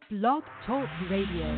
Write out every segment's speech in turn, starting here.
Blog Talk Radio.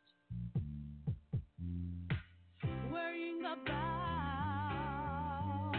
Worrying about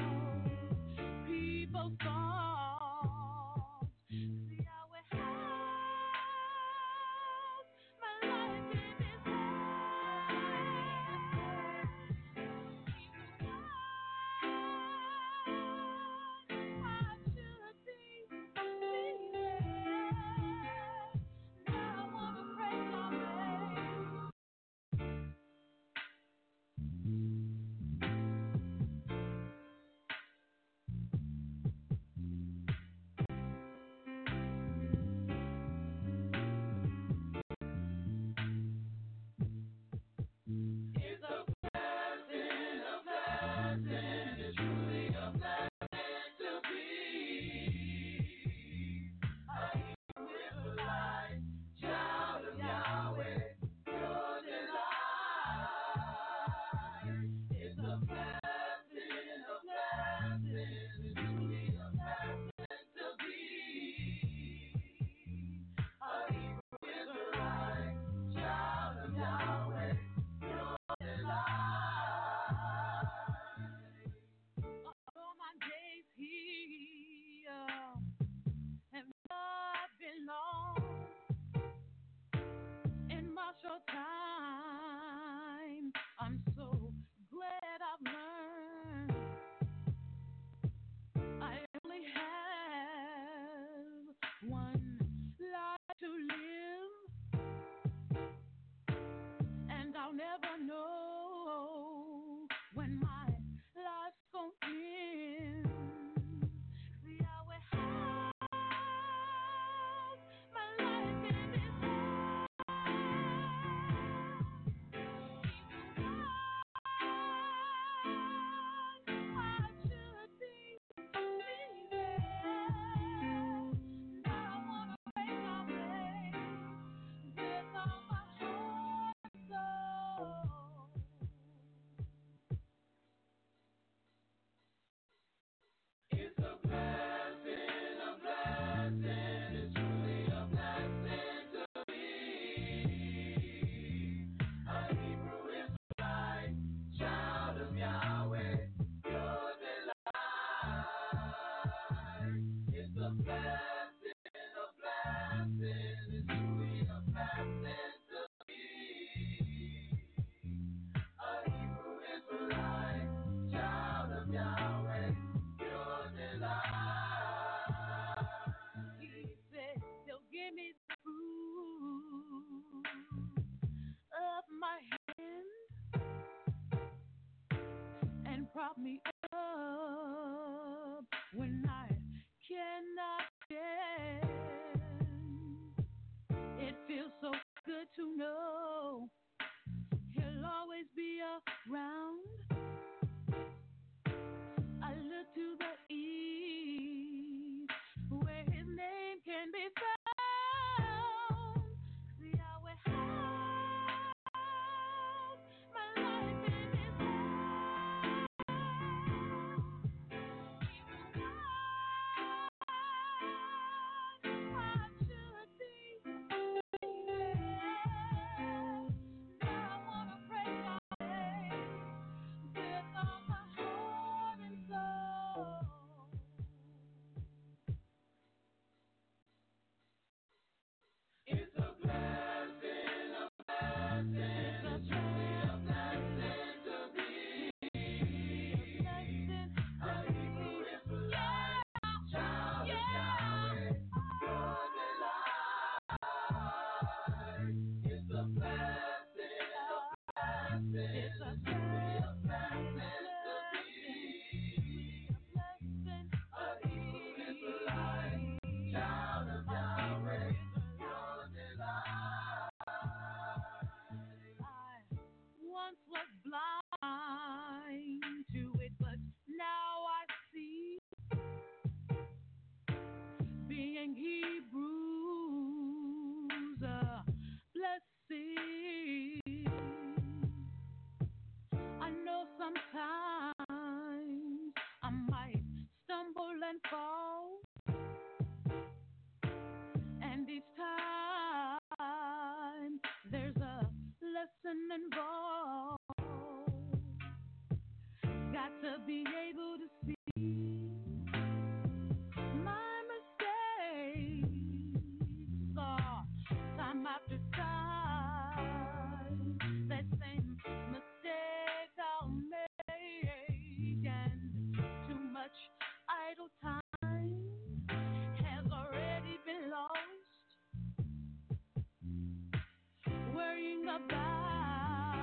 prop me up when I cannot stand. It feels so good to know He'll always be around. I look to the east where His name can be found. See how it has my life in His hands. Even when I should be now I wanna praise Thy name with all my heart and soul. It's a blessing, a blessing. It's truly a blessing to be. A blessing to be. Yeah, child of Yahweh, Lord delight. It's a blessing, a blessing. It's a truly a blessing to be. A blessing to be. Child of Yahweh, Lord delight. I once was blind to it, but now I see. Being Hebrews, a blessing. I know sometimes I might stumble and fall, and each time there's a lesson involved. Got to be able to see my mistakes. Saw time after time that same mistake I'll make, and too much idle time has already been lost, worrying about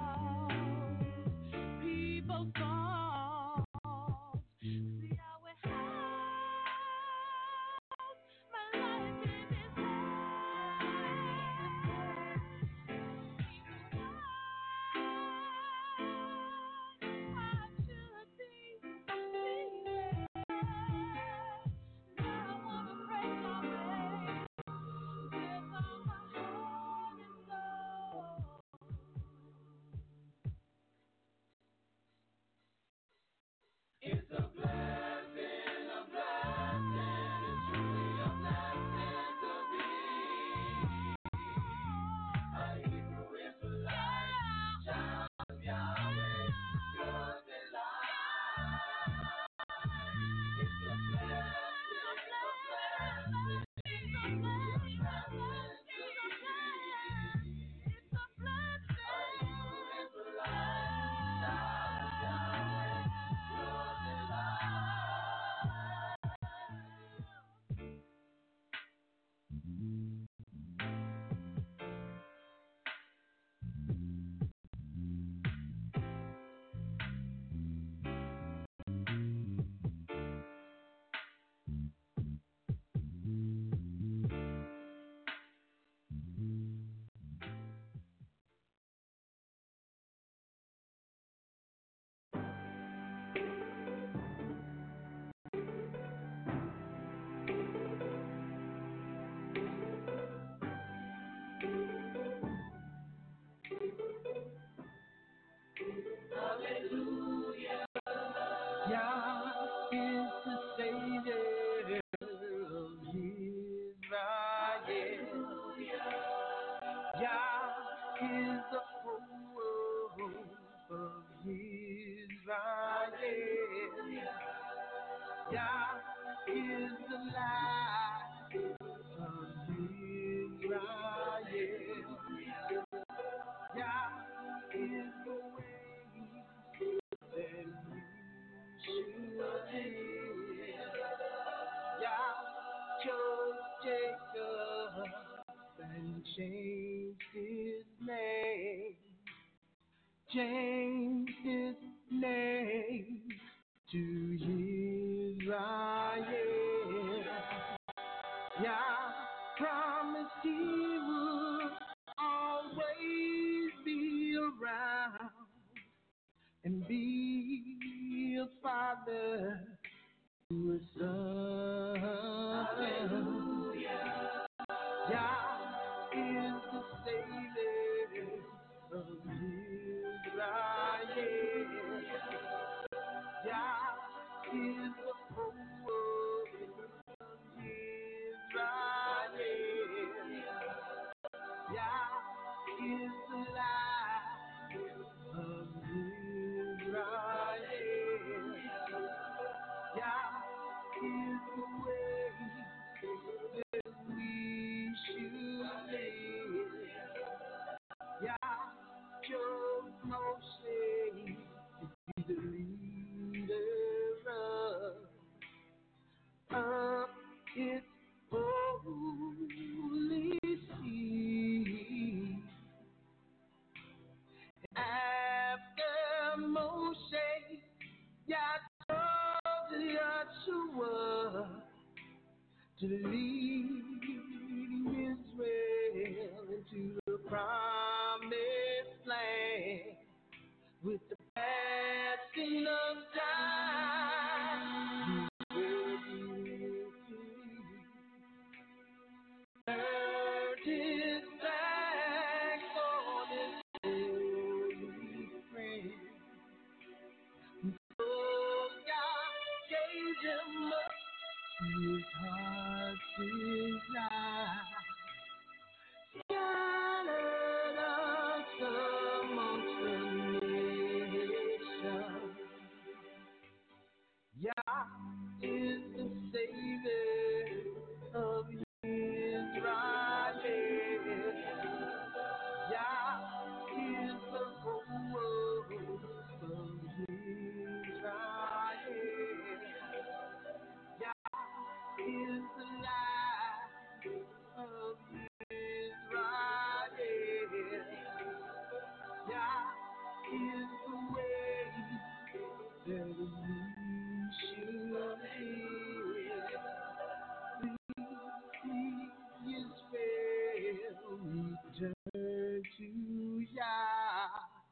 people's thoughts. See how it has my life in His hands. Even when I should be defeated, now I wanna praise Thy name with all my heart and soul. It's a blessing, a blessing. It's truly a blessing to be a Hebrew Israelite, child of Yahweh, Lord delight. It's a blessing, a blessing. It's a blessing, it's a blessing. A Hebrew Israelite, child of Yahweh, Lord Hallelujah. Yah is the Savior of Israel. Yah is the hope of Israel. Yah is the light of Israel. Yah is the way that you should live. Yah chose Jacob and changed his name. Changed his name to Israel. Yah promised he would always be around and be a father to a son. Yah is the Savior of Israel. Yah is the hope of Israel. Yah is the light of Israel. Yah is the way that we should live. Yah chose Moses to be the leader of his holy seed. After Moses, Yah told Joshua to lead Israel into the promised land with the passing of time. Turned his back on his holy friend. So God gave him up to his heart's desire. Scattered us amongst the nations. Yah is the Savior of Israel. Yah is the hope of Israel. Yah is the light of Israel. Yah is the way that we should live. Israel, return to Yah.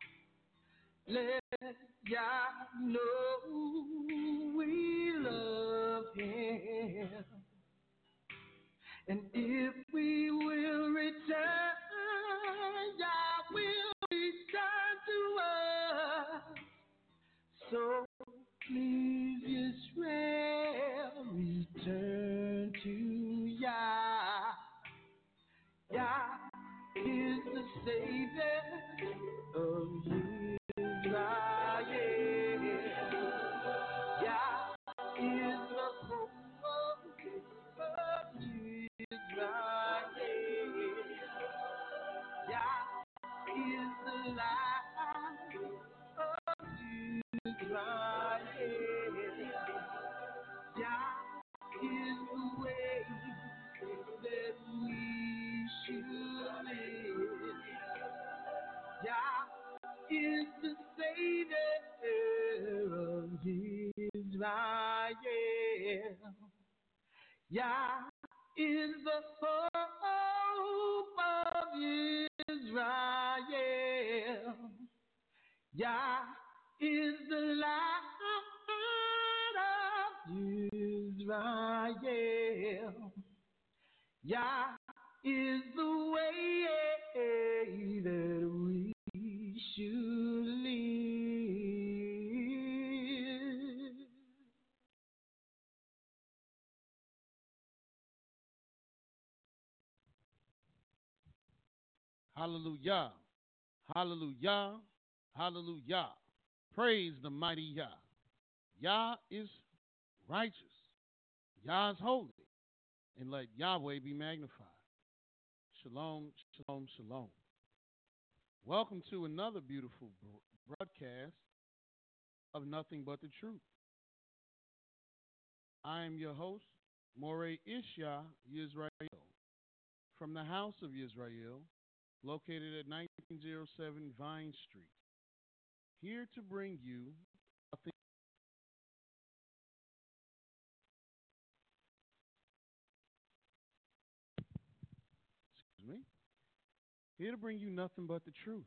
Let Yah know we love him. And if we will return, Yah will return to us. So please, Israel, return to Yah. Yah is the Savior of Israel. Yah is the hope of Israel. Yah is the light of Israel. Yah is the way that we should live. Yah is the Savior of Israel. Yah is the hope of Israel. Yah is the light of Israel. Yah is the way that we should live. Hallelujah. Hallelujah. Hallelujah. Praise the mighty Yah. Yah is righteous. Yah is holy. And let Yahweh be magnified. Shalom, shalom, shalom. Welcome to another beautiful broadcast of Nothing But the Truth. I am your host, Moreh Ishya Yisrael, from the House of Yisrael, located at 1907 Vine Street, here to bring you nothing Here to bring you nothing but the truth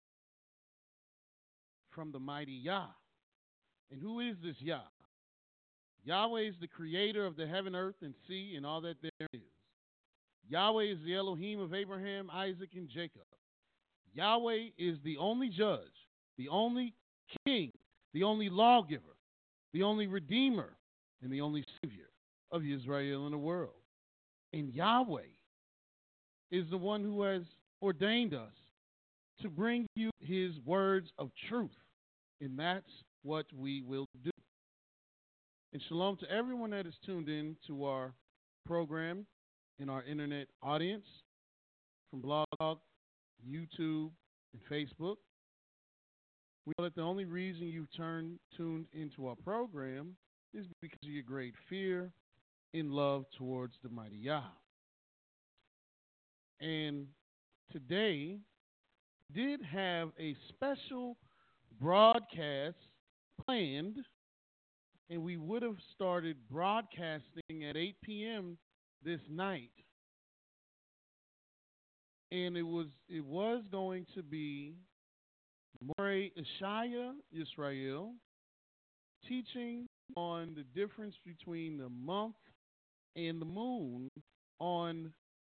from the mighty Yah. And who is this Yah? Yahweh is the creator of the heaven, earth, and sea, and all that there is. Yahweh is the Elohim of Abraham, Isaac, and Jacob. Yahweh is the only judge, the only king, the only lawgiver, the only redeemer, and the only savior of Israel in the world. And Yahweh is the one who has ordained us to bring you his words of truth. And that's what we will do. And shalom to everyone that is tuned in to our program in our internet audience from Blog Talk, YouTube, and Facebook. We know that the only reason you've tuned into our program is because of your great fear and love towards the mighty Yah. And today did have a special broadcast planned, and we would have started broadcasting at 8 p.m. this night. And it was going to be Morey Ishaya Yisrael teaching on the difference between the month and the moon on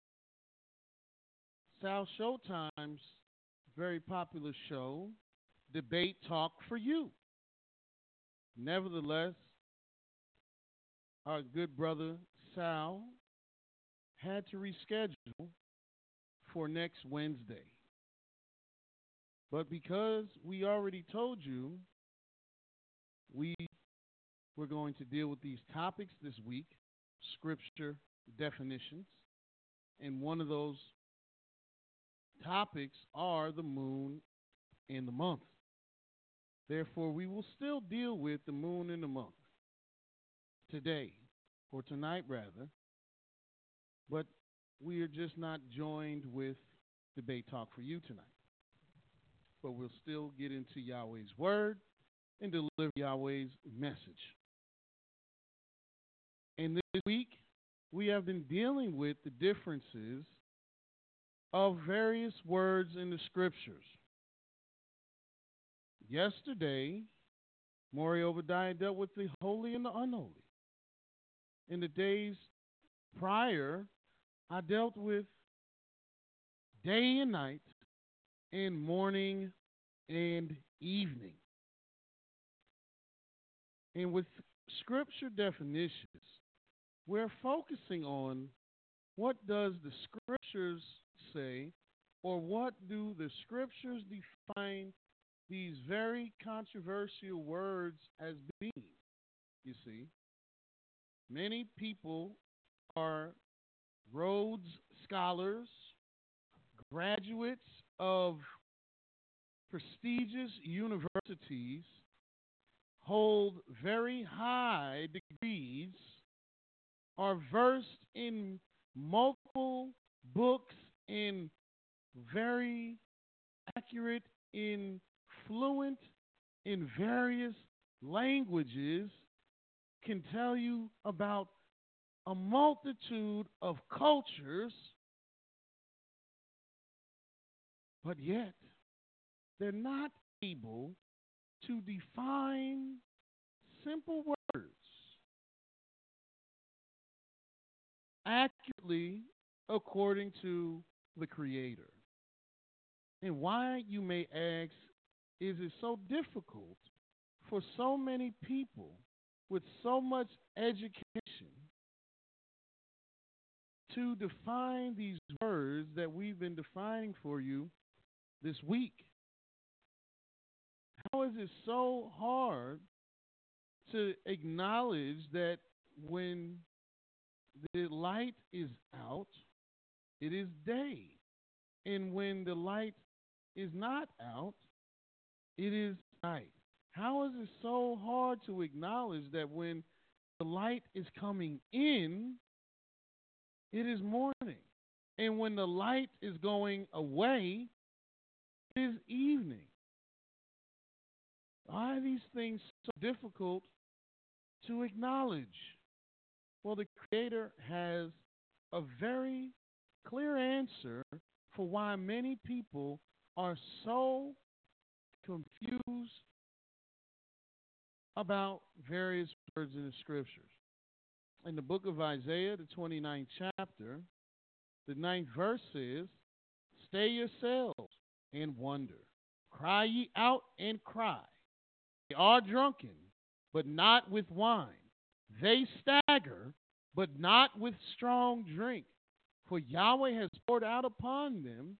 South Showtime's very popular show, Debate Talk for You. Nevertheless, our good brother Sal had to reschedule for next Wednesday. But because we already told you we were going to deal with these topics this week, scripture definitions, and one of those topics are the moon and the month. Therefore, we will still deal with the moon and the month today, or tonight rather, but we are just not joined with Debate Talk for You tonight. But we'll still get into Yahweh's word and deliver Yahweh's message. And this week, we have been dealing with the differences of various words in the scriptures. Yesterday, Maury Obadiah dealt with the holy and the unholy. In the days prior, I dealt with day and night and morning and evening. And with scripture definitions, we're focusing on what does the scriptures say, or what do the scriptures define these very controversial words as being. You see, many people are Rhodes scholars, graduates of prestigious universities, hold very high degrees, are versed in multiple books, and very accurate in fluent in various languages, can tell you about a multitude of cultures, but yet they're not able to define simple words accurately according to the Creator. And why, you may ask, is it so difficult for so many people with so much education to define these words that we've been defining for you this week? How is it so hard to acknowledge that when the light is out, it is day, and when the light is not out, it is night? How is it so hard to acknowledge that when the light is coming in, it is morning, and when the light is going away, it is evening? Why are these things so difficult to acknowledge? Well, the Creator has a very clear answer for why many people are so confused about various words in the scriptures. In the book of Isaiah, the 29th chapter, the 9th verse says, "Stay yourselves and wonder. Cry ye out and cry. They are drunken, but not with wine. They stagger, but not with strong drink. For Yahweh has poured out upon them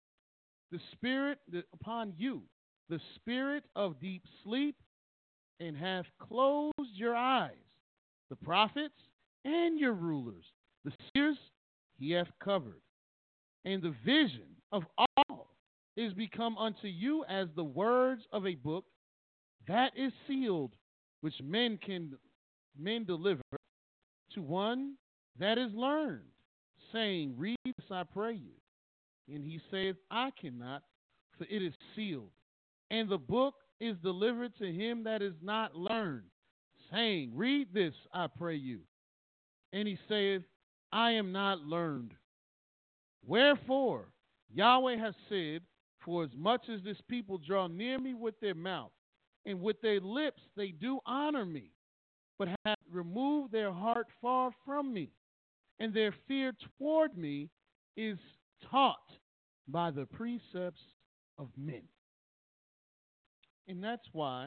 upon you, the spirit of deep sleep, and hath closed your eyes, the prophets and your rulers. The seers he hath covered. And the vision of all is become unto you as the words of a book that is sealed, which men deliver to one that is learned, saying, Read this, I pray you. And he saith, I cannot, for it is sealed. And the book is delivered to him that is not learned, saying, Read this, I pray you. And he saith, I am not learned. Wherefore, Yahweh has said, For as much as this people draw near me with their mouth, and with their lips they do honor me, but have removed their heart far from me, and their fear toward me is taught by the precepts of men. And that's why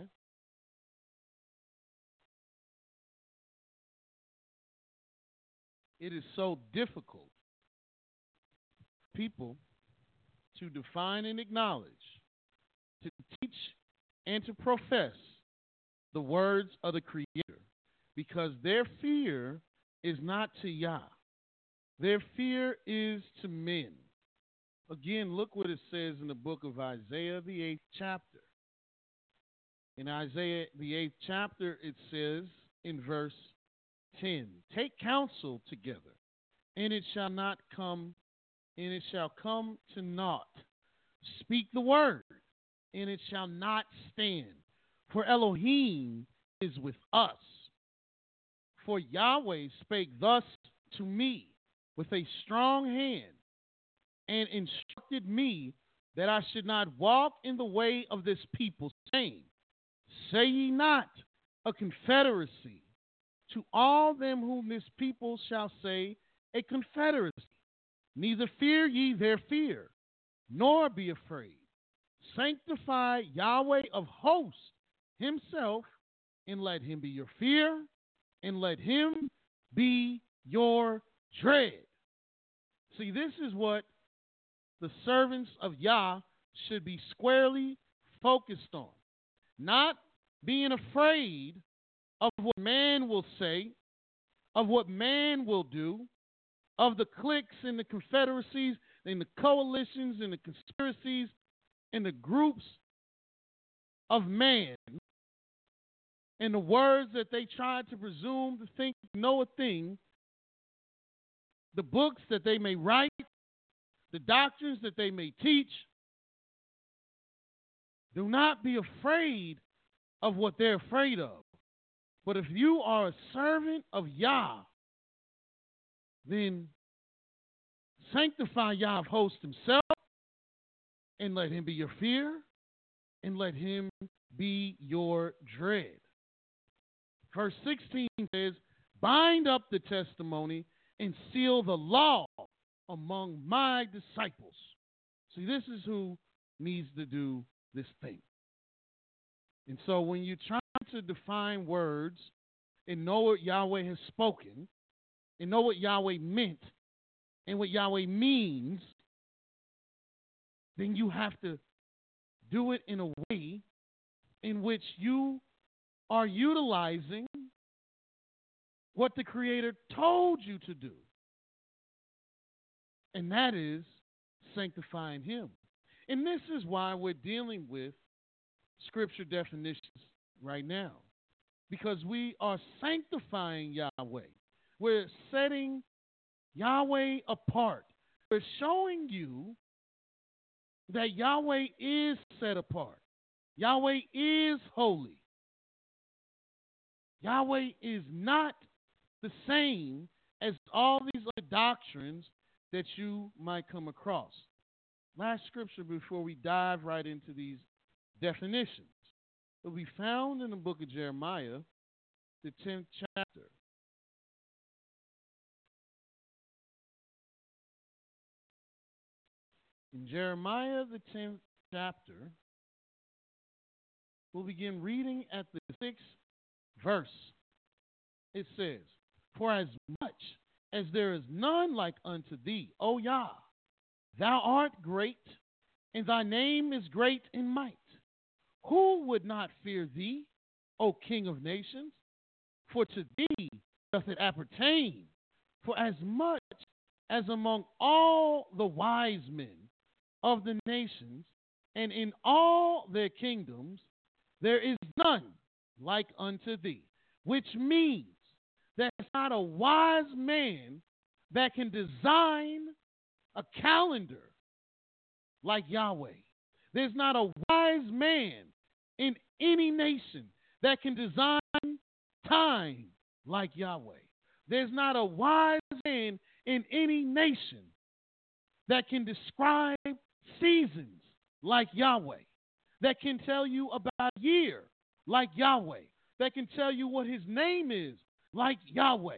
it is so difficult for people to define and acknowledge, to teach and to profess the words of the Creator, because their fear is not to Yah. Their fear is to men. Again, look what it says in the book of Isaiah, the 8th chapter. In Isaiah, the 8th chapter, it says in verse 10, Take counsel together, and it shall come to naught. Speak the word, and it shall not stand. For Elohim is with us. For Yahweh spake thus to me with a strong hand, and instructed me that I should not walk in the way of this people, saying, Say ye not a confederacy to all them whom this people shall say a confederacy. Neither fear ye their fear, nor be afraid. Sanctify Yahweh of hosts himself, and let him be your fear, and let him be your dread. See, this is what the servants of Yah should be squarely focused on. Not being afraid of what man will say, of what man will do, of the cliques and the confederacies and the coalitions and the conspiracies and the groups of man and the words that they try to presume to think know a thing, the books that they may write, the doctrines that they may teach. Do not be afraid of what they're afraid of. But if you are a servant of Yah, then sanctify Yah of hosts himself, and let him be your fear, and let him be your dread. Verse 16 says, Bind up the testimony and seal the law among my disciples. See, this is who needs to do this thing. And so when you're trying to define words and know what Yahweh has spoken, and know what Yahweh meant and what Yahweh means, then you have to do it in a way in which you are utilizing what the Creator told you to do. And that is sanctifying Him. And this is why we're dealing with scripture definitions right now. Because we are sanctifying Yahweh. We're setting Yahweh apart. We're showing you that Yahweh is set apart. Yahweh is holy. Yahweh is not the same as all these other doctrines that you might come across. last scripture before we dive right into these definitions. It will be found in the book of Jeremiah, the 10th chapter. In Jeremiah, the 10th chapter, we'll begin reading at the 6th verse. It says, "For as much as there is none like unto thee, O Yah, thou art great, and thy name is great in might. Who would not fear thee, O King of nations? For to thee doth it appertain. For as much as among all the wise men of the nations, and in all their kingdoms, there is none like unto thee." Which means there's not a wise man that can design a calendar like Yahweh. There's not a wise man in any nation that can design time like Yahweh. There's not a wise man in any nation that can describe seasons like Yahweh, that can tell you about a year like Yahweh, that can tell you what his name is like Yahweh.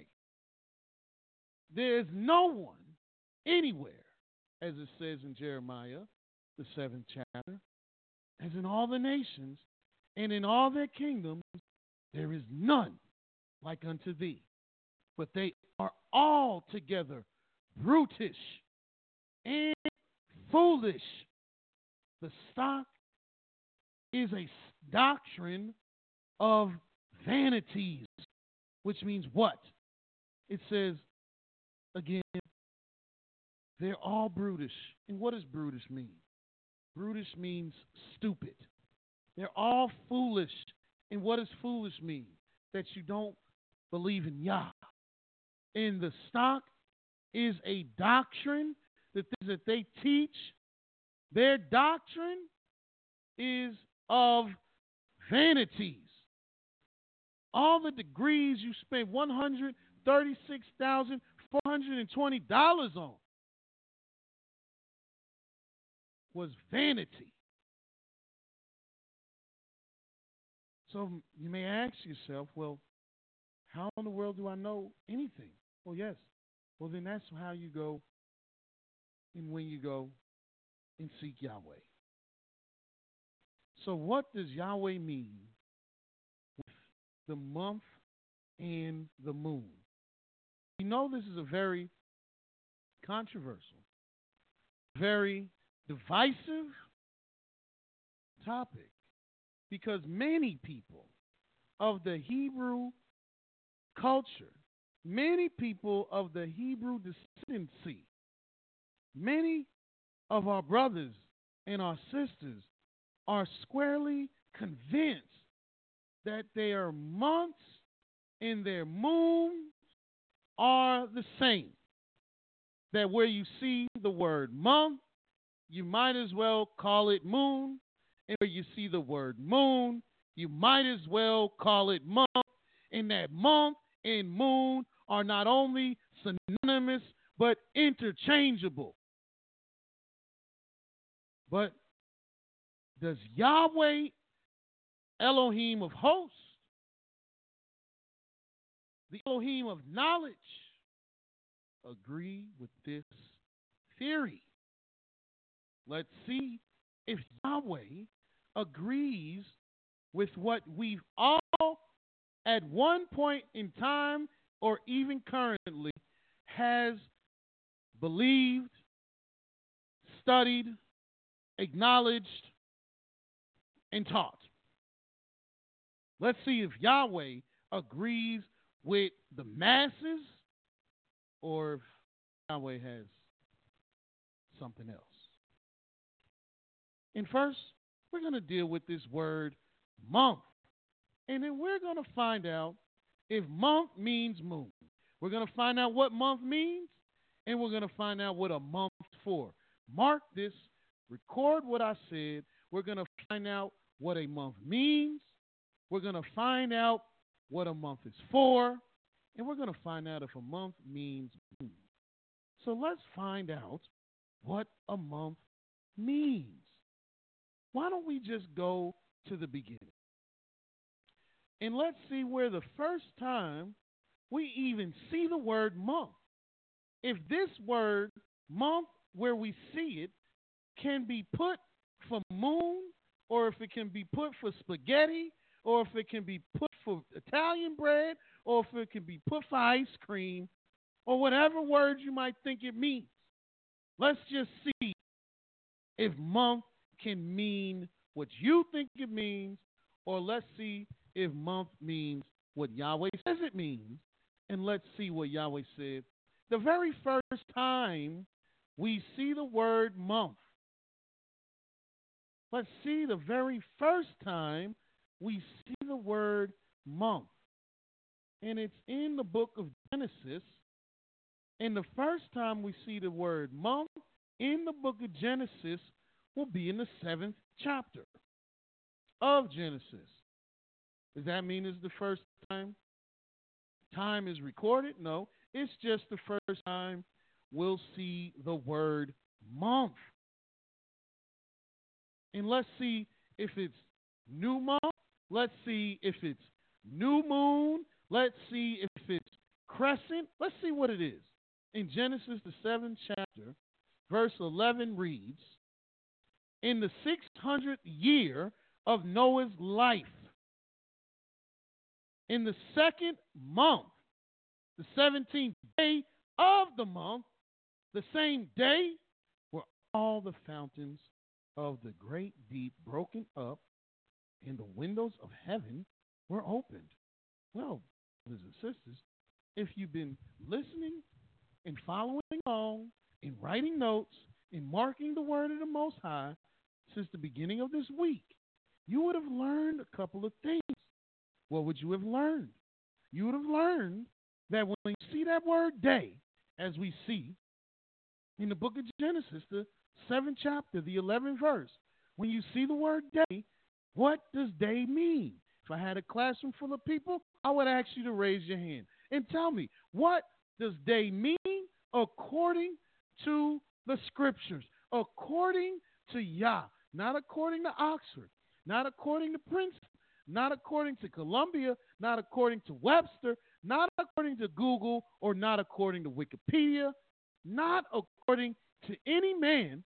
There is no one anywhere, as it says in Jeremiah, the 7th chapter, as in all the nations and in all their kingdoms, there is none like unto thee. But they are altogether brutish and foolish. The stock is a doctrine of vanities, which means what? It says, again, they're all brutish. And what does brutish mean? Brutish means stupid. They're all foolish. And what does foolish mean? That you don't believe in Yah. And the stock is a doctrine that they teach. Their doctrine is of vanities. All the degrees you spent $136,420 on was vanity. So you may ask yourself, well, how in the world do I know anything? Well, yes. Well, then that's how you go and when you go and seek Yahweh. So what does Yahweh mean with the month and the moon? You know this is a very controversial, very divisive topic, because many people of the Hebrew culture, many people of the Hebrew descendancy, many of our brothers and our sisters are squarely convinced that their months and their moons are the same. That where you see the word month, you might as well call it moon. And where you see the word moon, you might as well call it month. And that month and moon are not only synonymous, but interchangeable. But does Yahweh, Elohim of hosts, the Elohim of knowledge, agree with this theory? Let's see if Yahweh agrees with what we've all at one point in time or even currently has believed, studied, acknowledged, and taught. Let's see if Yahweh agrees with the masses or if Yahweh has something else. And first, we're going to deal with this word month. And then we're going to find out if month means moon. We're going to find out what month means, and we're going to find out what a month is for. Mark this, record what I said. We're going to find out what a month means. We're going to find out what a month is for, and we're going to find out if a month means moon. So let's find out what a month means. Why don't we just go to the beginning? And let's see where the first time we even see the word month. If this word month, where we see it, can be put for moon, or if it can be put for spaghetti, or if it can be put for Italian bread, or if it can be put for ice cream, or whatever word you might think it means. Let's just see if month can mean what you think it means, or let's see if month means what Yahweh says it means, and let's see what Yahweh said. The very first time we see the word month, let's see the very first time we see the word month, and it's in the book of Genesis. And the first time we see the word month in the book of Genesis will be in the 7th chapter of Genesis. Does that mean it's the first time is recorded? No, it's just the first time we'll see the word month. And let's see if it's new month. Let's see if it's new moon. Let's see if it's crescent. Let's see what it is. In Genesis, the 7th chapter, verse 11 reads, in the 600th year of Noah's life, in the 2nd month, the 17th day of the month, the same day were all the fountains of the great deep broken up, and the windows of heaven were opened. Well, brothers and sisters, if you've been listening and following along and writing notes and marking the word of the Most High since the beginning of this week, you would have learned a couple of things. What would you have learned? You would have learned that when you see that word day, as we see in the book of Genesis, the 7th chapter, the 11th verse, when you see the word day, what does day mean? If I had a classroom full of people, I would ask you to raise your hand and tell me, what does day mean according to the scriptures, according to Yah, not according to Oxford, not according to Princeton, not according to Columbia, not according to Webster, not according to Google, or not according to Wikipedia, not according to any man,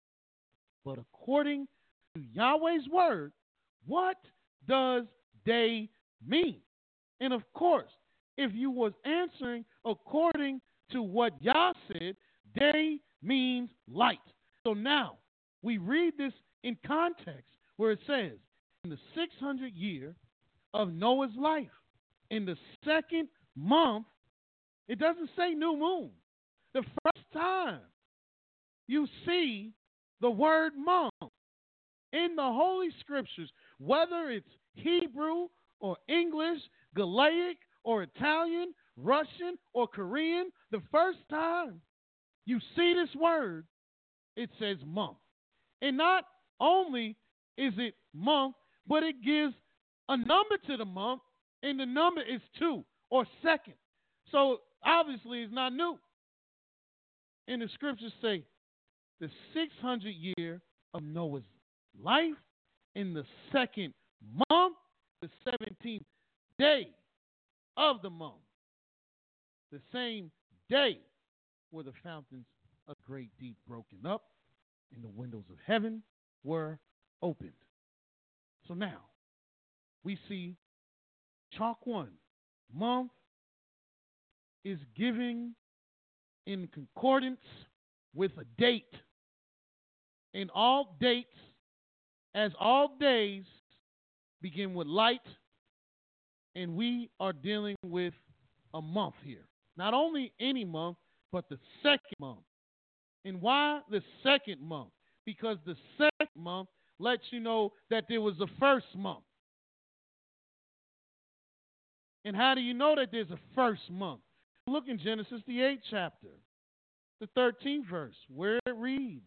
but according to Yahweh's word. What does day mean? And of course, if you was answering according to what Yah said, day means light. So now we read this in context where it says, in the 600th year of Noah's life, in the 2nd month, it doesn't say new moon. The first time you see the word month in the Holy Scriptures, whether it's Hebrew or English, Galaic or Italian, Russian or Korean, the first time you see this word, it says month. And not only is it month, but it gives a number to the month, and the number is 2 or second. So obviously it's not new. And the scriptures say the 600th year of Noah's life, in the 2nd month, the 17th day of the month, the same day were the fountains of great deep broken up, and the windows of heaven were opened. So now we see chalk 1, month is giving in concordance with a date. And all dates, as all days, begin with light, and we are dealing with a month here. Not only any month, but the 2nd month. And why the 2nd month? Because the 2nd month lets you know that there was a 1st month. And how do you know that there's a 1st month? Look in Genesis, the 8th chapter, the 13th verse, where it reads,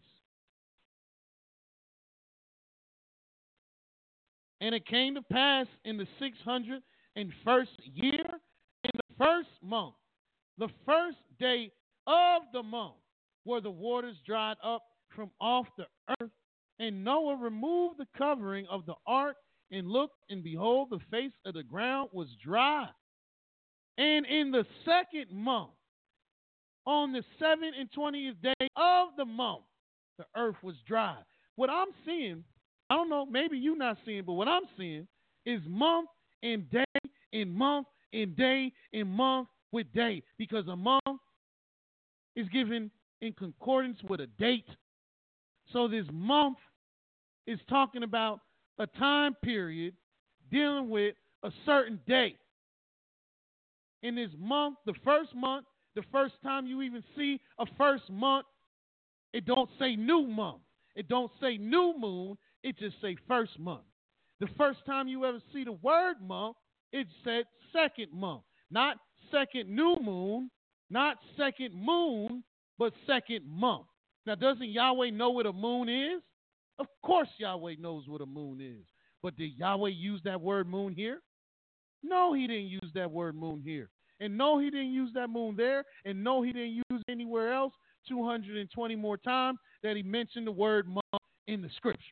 and it came to pass in the 601st year, in the 1st month, the 1st day of the month, were the waters dried up from off the earth. And Noah removed the covering of the ark and looked, and behold, the face of the ground was dry. And in the second month, on the 7th and 20th day of the month, the earth was dry. What I'm seeing, I don't know, maybe you're not seeing, but what I'm seeing is month and day and month and day and month with day, because a month is given in concordance with a date. So this month is talking about a time period dealing with a certain day. In this month, the first time you even see a first month, it don't say new month. It don't say new moon. It just say first month. The first time you ever see the word month, it said second month. Not second new moon, not second moon, but second month. Now, doesn't Yahweh know what a moon is? Of course Yahweh knows what a moon is. But did Yahweh use that word moon here? No, he didn't use that word moon here. And no, he didn't use that moon there. And no, he didn't use it anywhere else 220 more times that he mentioned the word month in the scriptures.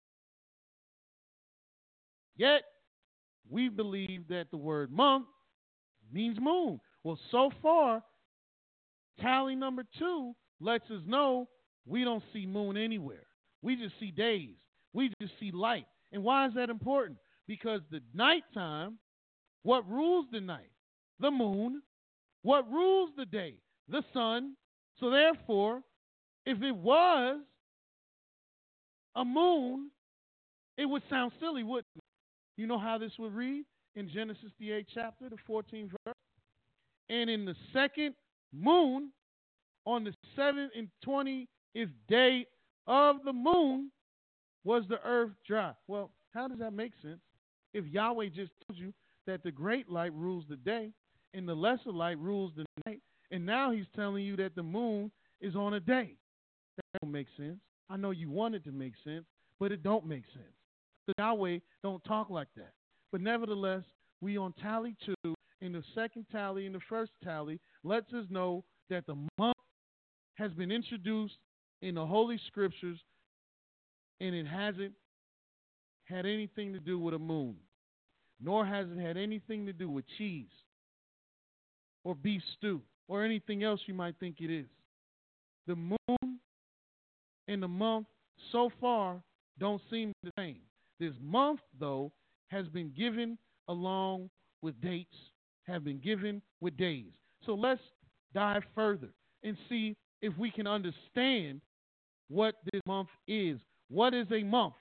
Yet, we believe that the word month means moon. Well, so far, tally number 2 lets us know we don't see moon anywhere. We just see days. We just see light. And why is that important? Because the nighttime, what rules the night? The moon. What rules the day? The sun. So therefore, if it was a moon, it would sound silly, wouldn't it? You know how this would read in Genesis the 8th chapter, the 14th verse? And in the second moon, on the 7th and 20th day of the moon, was the earth dry. Well, how does that make sense? If Yahweh just told you that the great light rules the day and the lesser light rules the night, and now he's telling you that the moon is on a day. That don't make sense. I know you want it to make sense, but it don't make sense. The Yahweh don't talk like that. But nevertheless, we on tally 2, and the second tally and the first tally lets us know that the month has been introduced in the Holy Scriptures, and it hasn't had anything to do with a moon, nor has it had anything to do with cheese or beef stew or anything else you might think it is. The moon and the month so far don't seem the same. This month, though, has been given along with dates, have been given with days. So let's dive further and see if we can understand what this month is. What is a month?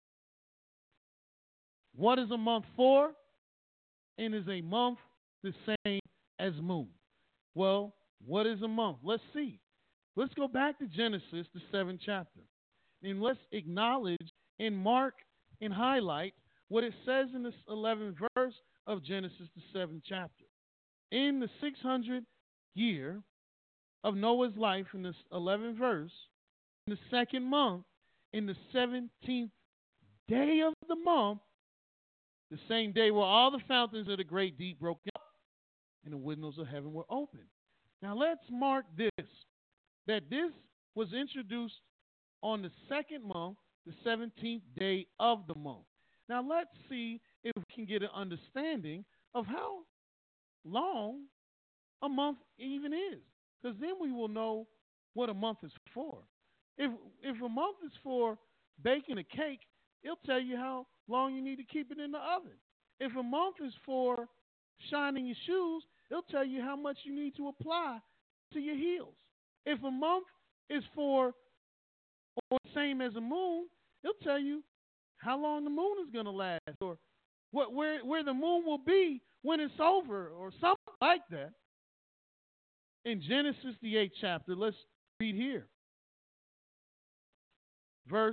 What is a month for? And is a month the same as moon? Well, what is a month? Let's see. Let's go back to Genesis, the 7th chapter. And let's acknowledge and mark and highlight what it says in the 11th verse of Genesis, the 7th chapter. In the 600th year of Noah's life, in this 11th verse, in the second month, in the 17th day of the month, the same day where all the fountains of the great deep broke up and the windows of heaven were opened. Now let's mark this, that this was introduced on the second month, the 17th day of the month. Now let's see if we can get an understanding of how long a month even is, because then we will know what a month is for. If a month is for baking a cake, it'll tell you how long you need to keep it in the oven. If a month is for shining your shoes, it'll tell you how much you need to apply to your heels. If a month is for, or same as a moon, it'll tell you how long the moon is going to last, or where the moon will be when it's over, or something like that. In Genesis, the 8th chapter, let's read here. Verse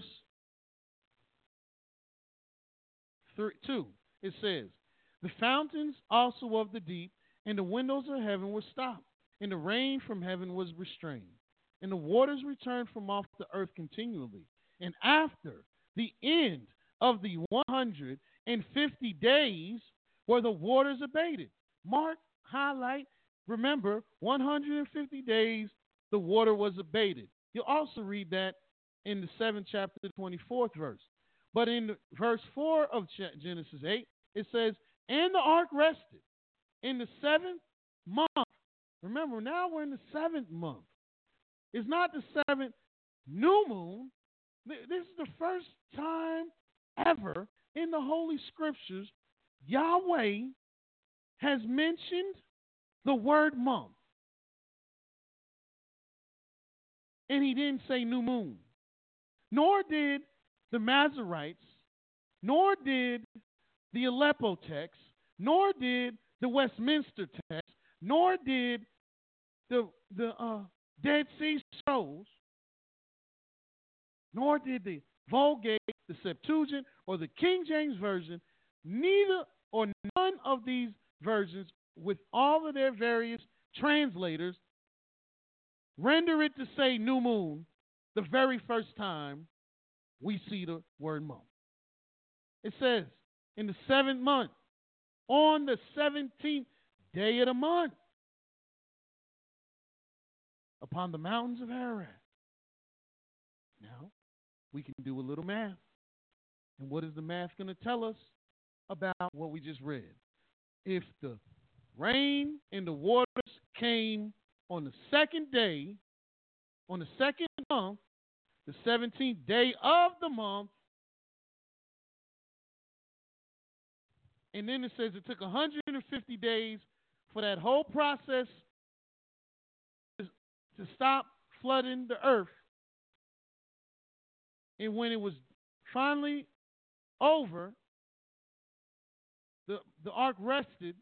2, it says, "The fountains also of the deep and the windows of heaven were stopped, and the rain from heaven was restrained, and the waters returned from off the earth continually. And after the end of the 150 days were the waters abated." Mark, highlight, remember, 150 days the water was abated. You'll also read that in the 7th chapter, the 24th verse. But in verse 4 of Genesis 8, it says, and the ark rested in the 7th month. Remember, now we're in the 7th month. It's not the 7th new moon. This is the first time ever in the Holy Scriptures Yahweh has mentioned the word month. And he didn't say new moon. Nor did the Masoretes, nor did the Aleppo text, nor did the Westminster text, nor did the Dead Sea Scrolls, nor did the Vulgate, the Septuagint, or the King James Version. Neither or none of these versions, with all of their various translators, render it to say new moon the very first time we see the word month. It says, in the 7th month, on the 17th day of the month, upon the mountains of Ararat. Now, we can do a little math. And what is the math going to tell us about what we just read? If the rain and the waters came on the 2nd day, on the 2nd month, the 17th day of the month, and then it says it took 150 days for that whole process to stop flooding the earth. And when it was finally over, the ark rested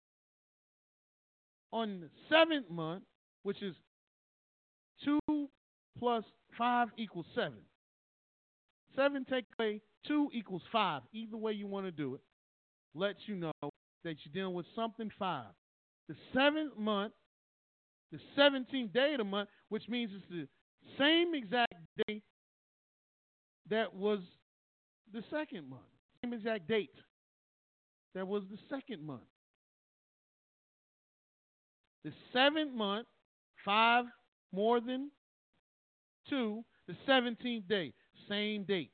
on the 7th month, which is 2 plus 5 equals 7. 7 take away 2 equals 5. Either way you want to do it, lets you know that you're dealing with something 5. The 7th month, the 17th day of the month, which means it's the same exact day that was the 2nd month. Same exact date that was the 2nd month. The 7th month, 5 more than 2, the 17th day, same date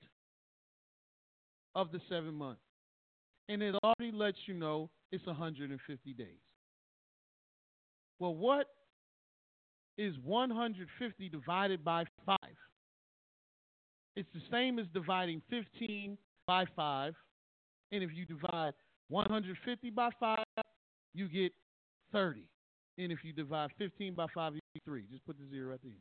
of the 7th month. And it already lets you know it's 150 days. Well, what is 150 divided by 5? It's the same as dividing 15 by 5. And if you divide 150 by 5, you get 30. And if you divide 15 by 5, you get 3. Just put the 0 at the end.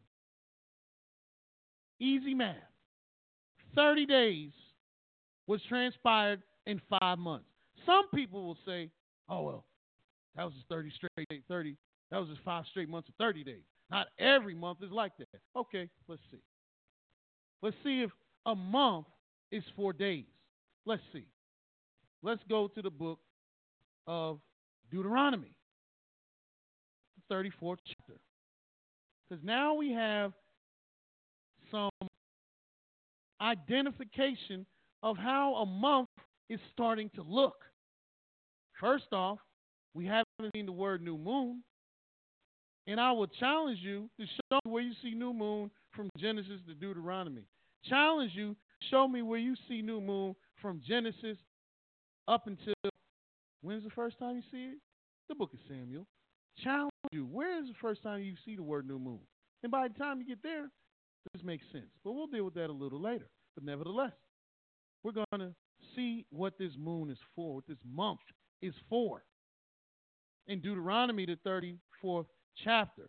Easy math. 30 days was transpired in 5 months. Some people will say, oh, well, that was just 30 straight, 30. That was just 5 straight months of 30 days. Not every month is like that. Okay, let's see. Let's see if a month is 4 days. Let's see. Let's go to the book of Deuteronomy, the 34th chapter. Because now we have some identification of how a month is starting to look. First off, we haven't seen the word new moon. And I will challenge you to show me where you see new moon from Genesis to Deuteronomy. Challenge you, show me where you see new moon from Genesis up until, when's the first time you see it? The book of Samuel. Challenge you, where is the first time you see the word new moon? And by the time you get there, this makes sense. But we'll deal with that a little later. But nevertheless, we're going to see what this moon is for, what this month is for. In Deuteronomy, the 34th chapter.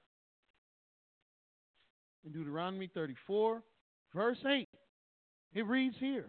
In Deuteronomy 34, verse 8, it reads here.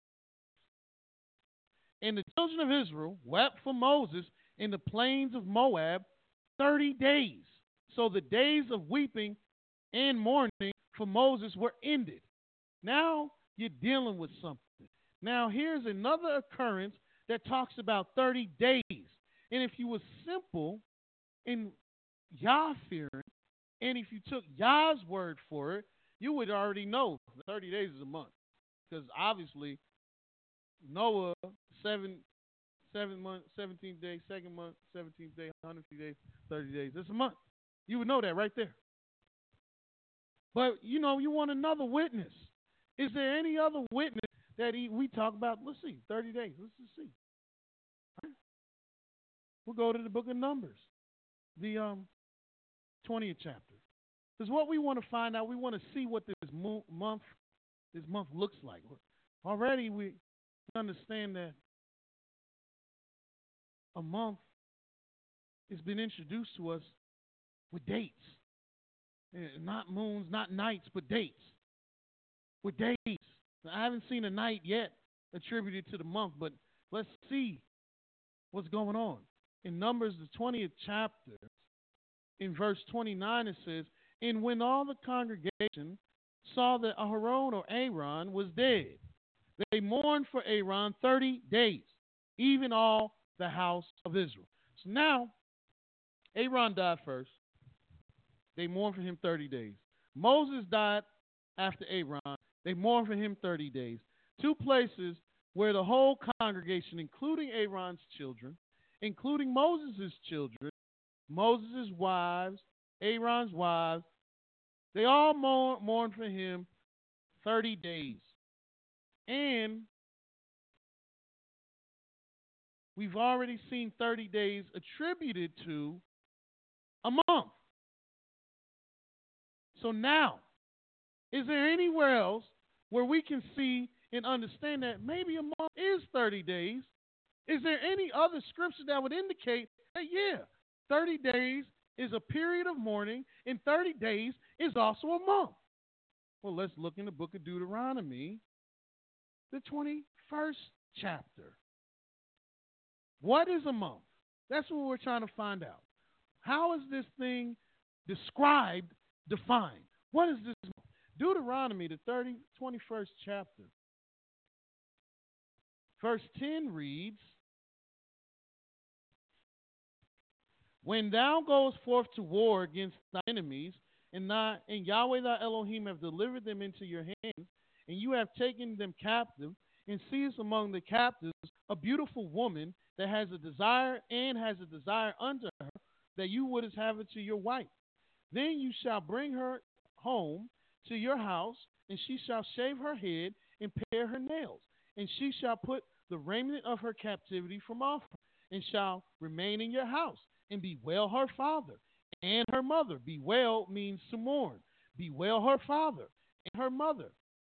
And the children of Israel wept for Moses in the plains of Moab 30 days. So the days of weeping and mourning for Moses were ended. Now you're dealing with something. Now here's another occurrence that talks about 30 days. And if you were simple in Yah fearing, and if you took Yah's word for it, you would already know 30 days is a month. Because obviously, Noah, 7th month, 17th day, 2nd month, 17th day, 150 days, 30 days. It's a month. You would know that right there. But, you know, you want another witness. Is there any other witness that we talk about? Let's see, 30 days. Let's just see. Right? We'll go to the book of Numbers, the 20th chapter. Because what we want to find out, we want to see what this month looks like. Already we understand that a month has been introduced to us with dates. Not moons, not nights, but dates. With days. I haven't seen a night yet attributed to the month, but let's see what's going on. In Numbers, the 20th chapter, in verse 29, it says, "And when all the congregation saw that Aharon or Aaron was dead, they mourned for Aaron 30 days, even all the house of Israel." So now, Aaron died first. They mourned for him 30 days. Moses died after Aaron. They mourned for him 30 days. Two places where the whole congregation, including Aaron's children, including Moses' children, Moses' wives, Aaron's wives, they all mourned for him 30 days. And we've already seen 30 days attributed to a month. So now, is there anywhere else where we can see and understand that maybe a month is 30 days? Is there any other scripture that would indicate that, yeah, 30 days is a period of mourning and 30 days is also a month? Well, let's look in the book of Deuteronomy, the 21st chapter. What is a month? That's what we're trying to find out. How is this thing described, defined? What is this month? Deuteronomy, the 21st chapter, verse 10 reads, "When thou goest forth to war against thy enemies, and Yahweh thy Elohim have delivered them into your hands, and you have taken them captive, and seest among the captives a beautiful woman that has a desire unto her, that you wouldest have it to your wife. Then you shall bring her home to your house, and she shall shave her head and pare her nails, and she shall put the raiment of her captivity from off her, and shall remain in your house, and bewail her father and her mother." Bewail means to mourn. Bewail her father and her mother.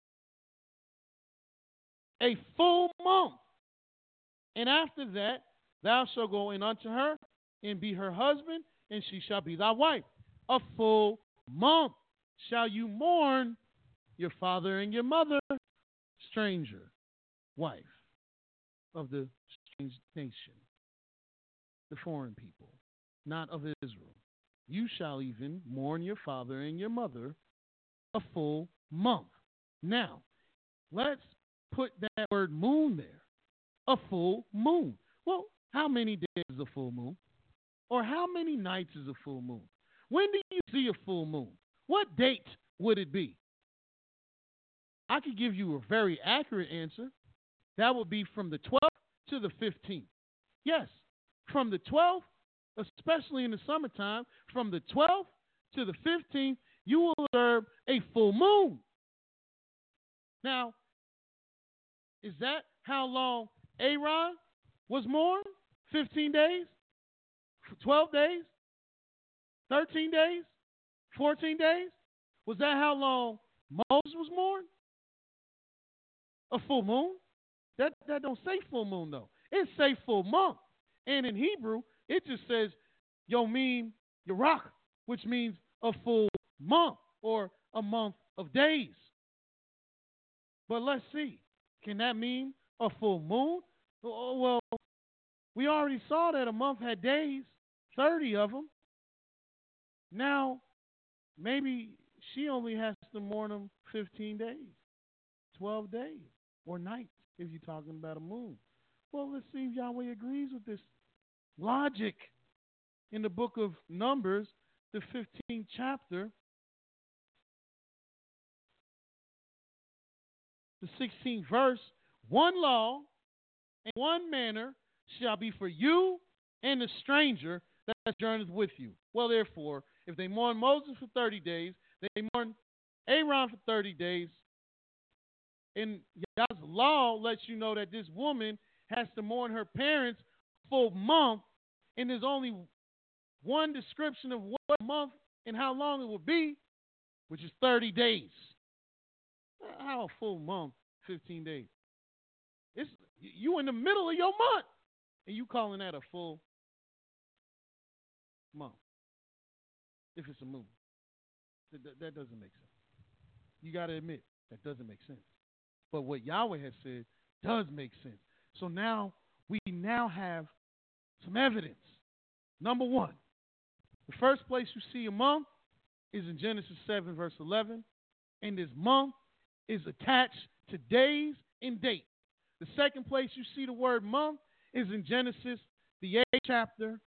A full month. And after that, thou shalt go in unto her, and be her husband, and she shall be thy wife. A full month shall you mourn your father and your mother, stranger, wife of the strange nation, the foreign people, not of Israel. You shall even mourn your father and your mother a full month. Now, let's put that word moon there. A full moon. Well, how many days is a full moon? Or how many nights is a full moon? When do you see a full moon? What date would it be? I could give you a very accurate answer. That would be from the 12th to the 15th. Yes, from the 12th, especially in the summertime, from the 12th to the 15th, you will observe a full moon. Now, is that how long Aaron was mourned? 15 days? 12 days? 13 days? 14 days? Was that how long Moses was mourned? A full moon? That don't say full moon, though. It say full month. And in Hebrew, it just says Yomim Yerach, which means a full month or a month of days. But let's see. Can that mean a full moon? Well, we already saw that a month had days, 30 of them. Now, maybe she only has to mourn them 15 days, 12 days, or nights if you're talking about a moon. Well, let's see if Yahweh agrees with this logic in the book of Numbers, the 15th chapter, the 16th verse. "One law and one manner shall be for you and the stranger that journeth with you. Well, therefore, if they mourn Moses for 30 days, they mourn Aaron for 30 days, And Yah's law lets you know that this woman has to mourn her parents for a month, and there's only one description of what month and how long it will be, which is 30 days. How a full month, 15 days? It's you in the middle of your month, and you calling that a full month. If it's a moon. That doesn't make sense. You got to admit, that doesn't make sense. But what Yahweh has said does make sense. So now, we now have some evidence. Number one, the first place you see a month is in Genesis 7, verse 11. And this month is attached to days and date. The second place you see the word month is in Genesis, the 8th chapter,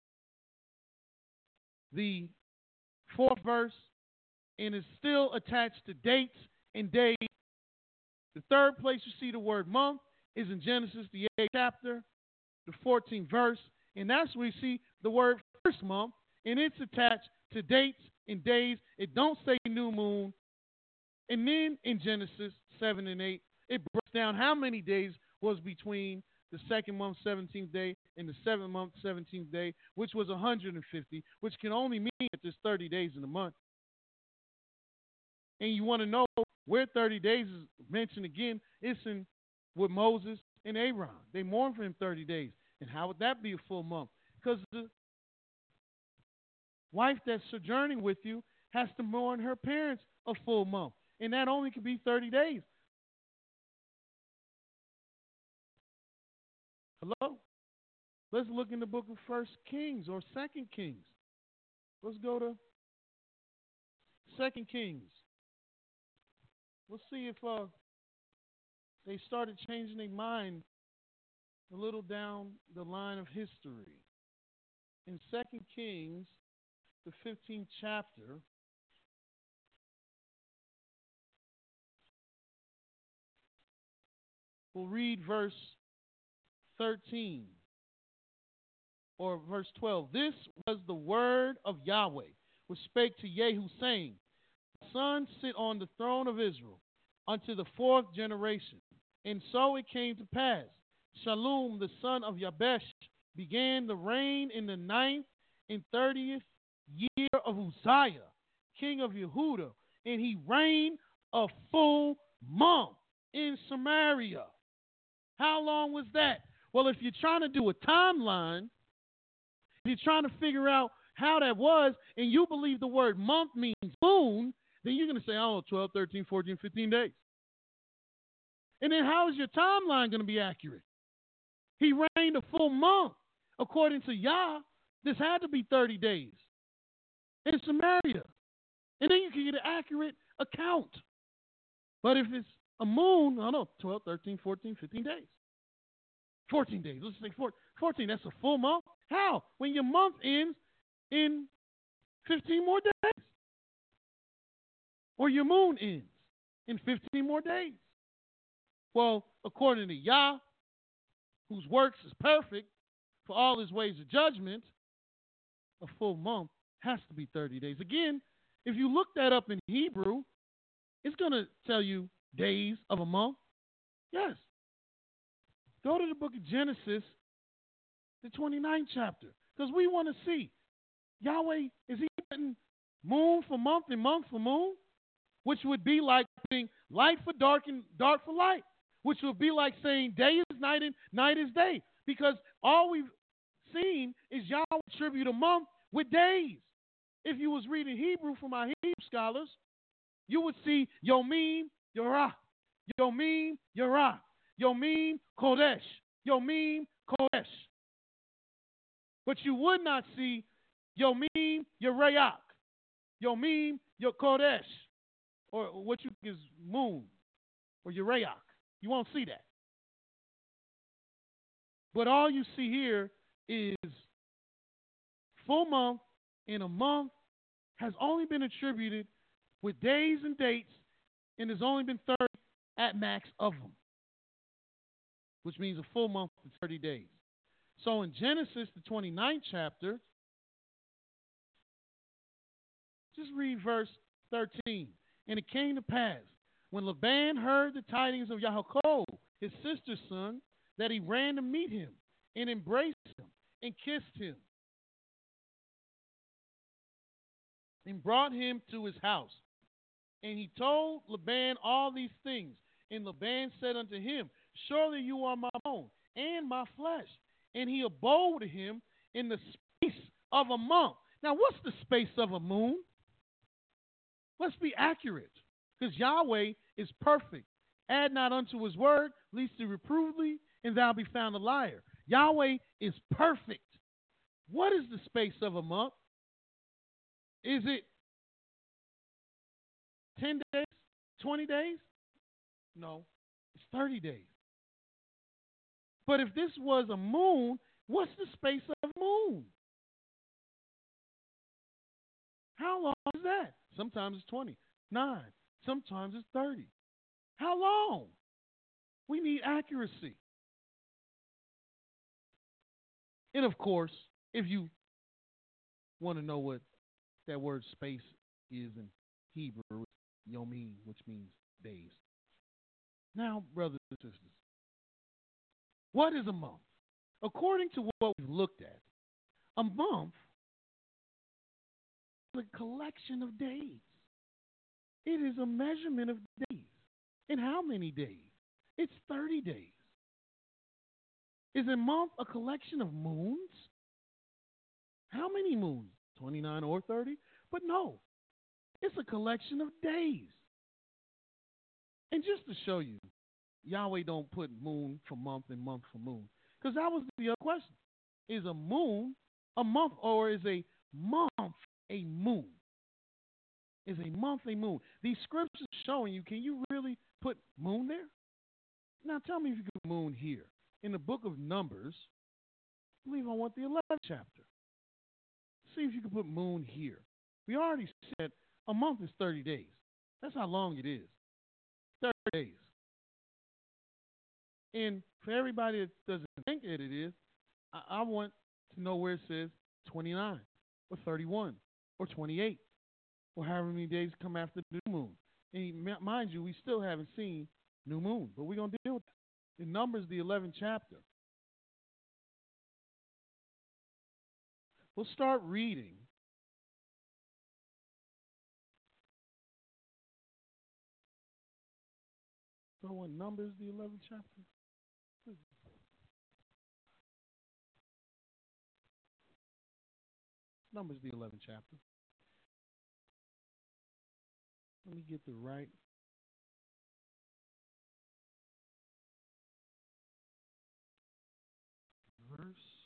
the 4th verse, and is still attached to dates and days. The third place you see the word month is in Genesis, the 8th chapter, the 14th verse, and that's where you see the word first month, and it's attached to dates and days. It don't say new moon. And then in Genesis 7 and 8, it breaks down how many days was between the second month, 17th day, and the 7th month, 17th day, which was 150, which can only mean that there's 30 days in a month. And you want to know where 30 days is mentioned again, it's in with Moses and Aaron. They mourned for him 30 days. And how would that be a full month? Because the wife that's sojourning with you has to mourn her parents a full month. And that only could be 30 days. Hello? Let's look in the book of 1 Kings or 2 Kings. Let's go to 2 Kings. Let's see if they started changing their mind a little down the line of history. In 2 Kings, the 15th chapter, we'll read verse 13 or verse 12. This was the word of Yahweh, which spake to Jehu, saying, Son, sit on the throne of Israel unto the 4th generation. And so it came to pass, Shallum, the son of Jabesh, began to reign in the 9th and 30th year of Uzziah, king of Yehudah, and he reigned a full month in Samaria. How long was that? Well, if you're trying to do a timeline, if you're trying to figure out how that was, and you believe the word month means moon, then you're going to say, 12, 13, 14, 15 days. And then how is your timeline going to be accurate? He reigned a full month. According to Yah, this had to be 30 days in Samaria. And then you can get an accurate account. But if it's a moon, 12, 13, 14, 15 days. 14 days. Let's say 14. That's a full month. How? When your month ends in 15 more days. Or your moon ends in 15 more days. Well, according to Yah, whose works is perfect for all his ways of judgment, a full month has to be 30 days. Again, if you look that up in Hebrew, it's going to tell you days of a month. Yes. Go to the book of Genesis, the 29th chapter, because we want to see, Yahweh, is he putting moon for month and month for moon? Which would be like putting light for dark and dark for light. Which would be like saying day is night and night is day. Because all we've seen is Yahweh attribute a month with days. If you was reading Hebrew from our Hebrew scholars, you would see Yomim, Yorah, Yomim, Yorah, Yomim, Kodesh, Yomim, Kodesh. But you would not see Yomim, Yoreach, Yomim, Kodesh, or what you think is moon, or Yoreach. You won't see that. But all you see here is full month, and a month has only been attributed with days and dates, and there's only been 30 at max of them, which means a full month is 30 days. So in Genesis, the 29th chapter, just read verse 13. And it came to pass, When Laban heard the tidings of Yaakov, his sister's son, that he ran to meet him and embraced him and kissed him and brought him to his house. And he told Laban all these things. And Laban said unto him, surely you are my bone and my flesh. And he abode with him in the space of a month. Now, what's the space of a moon? Let's be accurate, because Yahweh is perfect. Add not unto his word, lest he reprove thee, and thou be found a liar. Yahweh is perfect. What is the space of a month? Is it 10 days? 20 days? No, it's 30 days. But if this was a moon, what's the space of a moon? How long is that? Sometimes it's 29. Sometimes it's 30. How long? We need accuracy. And of course, if you want to know what that word space is in Hebrew, yomim, which means days. Now, brothers and sisters, what is a month? According to what we've looked at, a month is a collection of days. It is a measurement of days. And how many days? It's 30 days. Is a month a collection of moons? How many moons? 29 or 30? But no, it's a collection of days. And just to show you, Yahweh don't put moon for month and month for moon. Because that was the other question. Is a moon a month, or is a month a moon? Is a month a moon? These scriptures showing you, can you really put moon there? Now tell me if you could put moon here. In the book of Numbers, I believe I want the 11th chapter. See if you can put moon here. We already said a month is 30 days. That's how long it is. 30 days. And for everybody that doesn't think that it is, I want to know where it says 29 or 31 or 28 or however many days come after the new moon. And mind you, we still haven't seen new moon, but we're going to deal with it. In Numbers, the 11th chapter, we'll start reading. So in Numbers, the 11th chapter. Numbers, the 11th chapter. Let me get the right. Verse.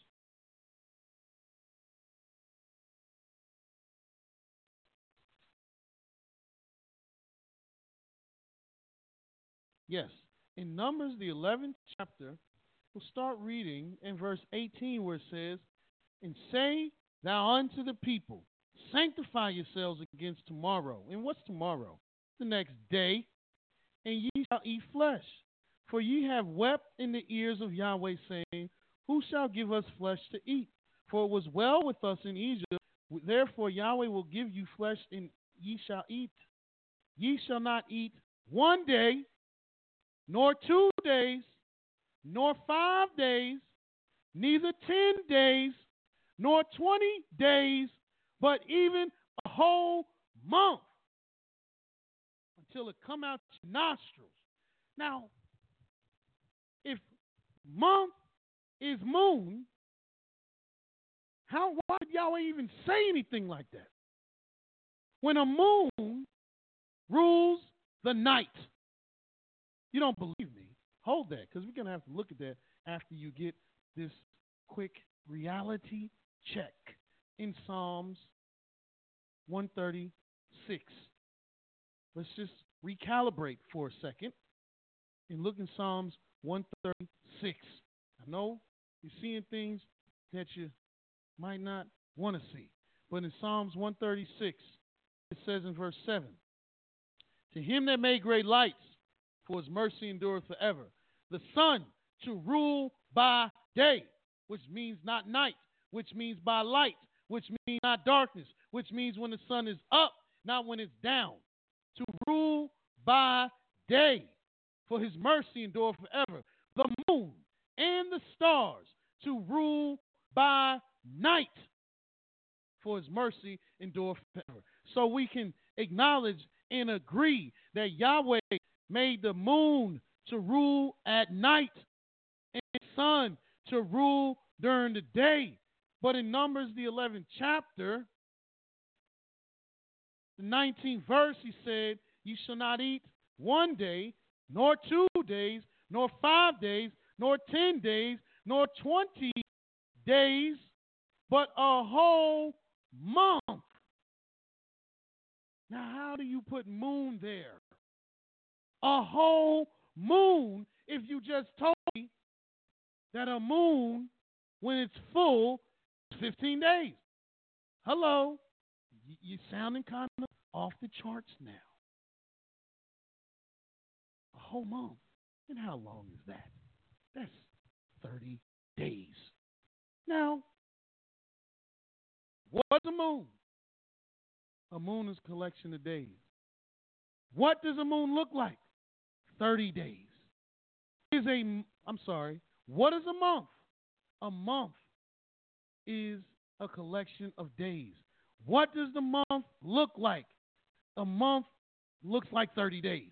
Yes. In Numbers, the 11th chapter, we'll start reading in verse 18 where it says, and say thou unto the people, sanctify yourselves against tomorrow. And what's tomorrow? The next day. And ye shall eat flesh. For ye have wept in the ears of Yahweh, saying, who shall give us flesh to eat? For it was well with us in Egypt. Therefore Yahweh will give you flesh, and ye shall eat. Ye shall not eat 1 day, nor 2 days, nor 5 days, neither 10 days, nor 20 days, but even a whole month, until it come out your nostrils. Now, if month is moon, why did Yahweh even say anything like that? When a moon rules the night. You don't believe me? Hold that, because we're going to have to look at that after you get this quick reality check in Psalms 136. Let's just recalibrate for a second and look in Psalms 136. I know you're seeing things that you might not want to see, but in Psalms 136, it says in verse 7, to him that made great lights, for his mercy endureth forever, the sun to rule by day, which means not night, which means by light, which means not darkness, which means when the sun is up, not when it's down. To rule by day, for his mercy endure forever. The moon and the stars to rule by night, for his mercy endure forever. So we can acknowledge and agree that Yahweh made the moon to rule at night and the sun to rule during the day. But in Numbers, the 11th chapter, the 19th verse, he said, "You shall not eat one day, nor 2 days, nor 5 days, nor 10 days, nor 20 days, but a whole month." Now, how do you put moon there? A whole moon, if you just told me that a moon, when it's full, is 15 days. Hello? You're sounding kind of off the charts now. A whole month. And how long is that? That's 30 days. Now, what's a moon? A moon is a collection of days. What does a moon look like? 30 days. What is a month? A month is a collection of days. What does the month look like? A month looks like 30 days.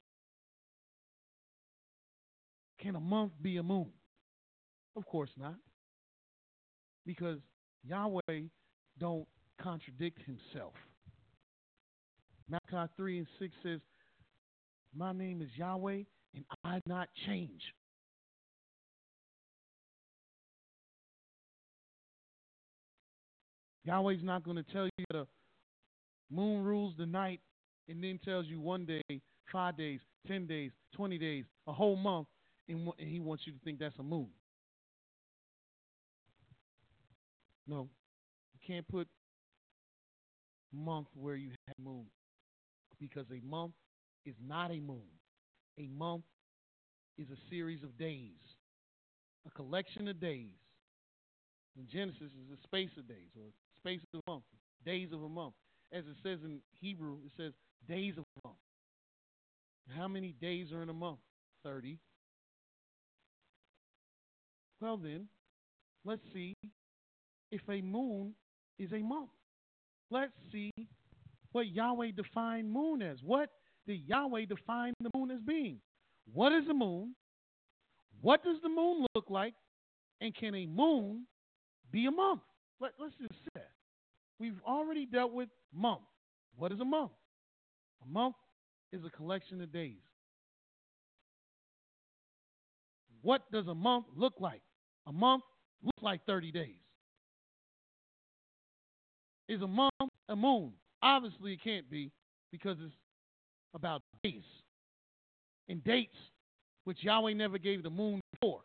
Can a month be a moon? Of course not. Because Yahweh don't contradict himself. Malachi 3:6 says, "My name is Yahweh, and I not change." Yahweh's not going to tell you that a moon rules the night and then tells you 1 day, 5 days, 10 days, 20 days, a whole month, and he wants you to think that's a moon. No, you can't put month where you have moon, because a month is not a moon. A month is a series of days, a collection of days. In Genesis, is a space of days, or space of a month, days of a month. As it says in Hebrew, it says days of a month. How many days are in a month? 30. Well then, let's see if a moon is a month. Let's see what Yahweh defined moon as. What did Yahweh define the moon as being? What is a moon? What does the moon look like? And can a moon be a month? Let's just say that. We've already dealt with month. What is a month? A month is a collection of days. What does a month look like? A month looks like 30 days. Is a month a moon? Obviously, it can't be, because it's about days and dates, which Yahweh never gave the moon before.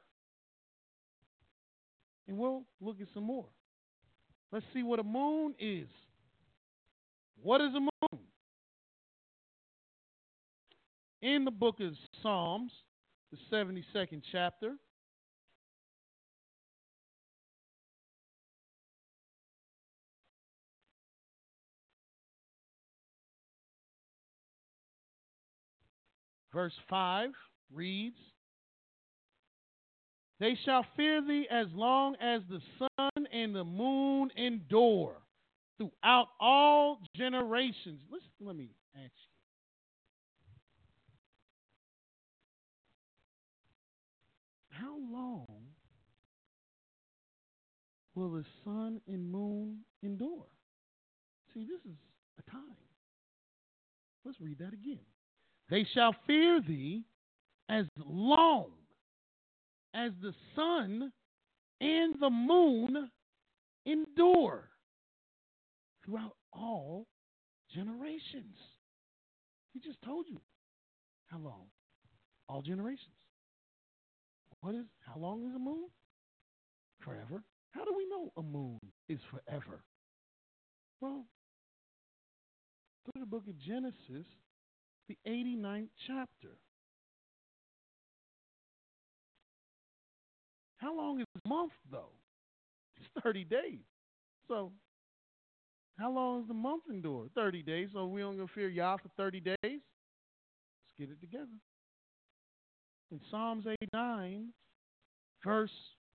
And we'll look at some more. Let's see what a moon is. What is a moon? In the book of Psalms, the 72nd chapter, verse 5 reads, "They shall fear thee as long as the sun and the moon endure throughout all generations." Let me ask you. How long will the sun and moon endure? See, this is a time. Let's read that again. "They shall fear thee as long as the sun and the moon endure throughout all generations." He just told you. How long? All generations. How long is a moon? Forever. How do we know a moon is forever? Well, go to the book of Genesis, the 89th chapter. How long is a month, though? It's 30 days. So, how long does the month endure? 30 days. So, we don't going to fear Yah for 30 days? It's get it together. In Psalms 89, verse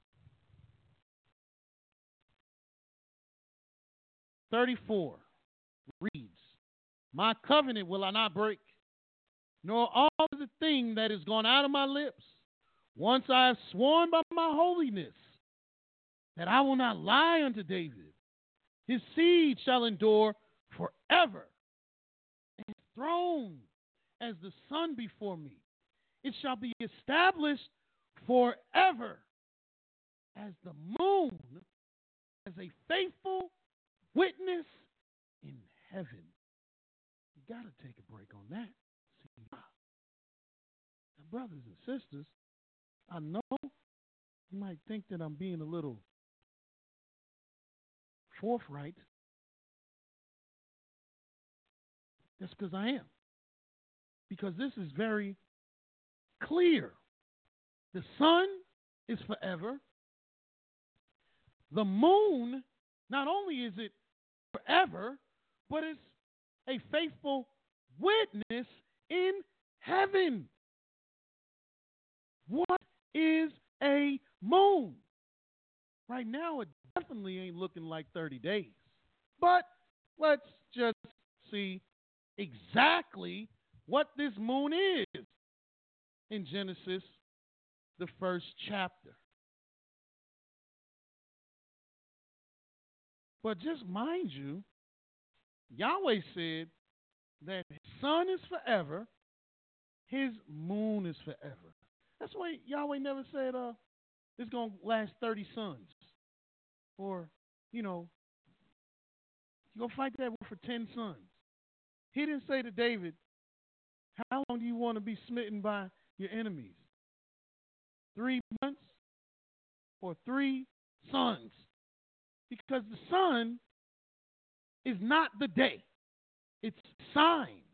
34 reads, my covenant will I not break, nor all of the thing that is gone out of my lips. Once I have sworn by my holiness that I will not lie unto David. His seed shall endure forever, and his throne as the sun before me. It shall be established forever as the moon, as a faithful witness in heaven. You got to take a break on that. See, now, brothers and sisters, I know you might think that I'm being a little forthright. That's because I am. Because this is very clear. The sun is forever. The moon, not only is it forever, but it's a faithful witness in heaven. What is a moon? Right now, it definitely ain't looking like 30 days. But let's just see exactly what this moon is in Genesis, the first chapter. But just mind you, Yahweh said that his sun is forever, his moon is forever. That's why Yahweh never said it's going to last 30 suns. Or, you're going to fight that war for 10 sons. He didn't say to David, how long do you want to be smitten by your enemies? 3 months or 3 sons? Because the sun is not the day. It's a sign.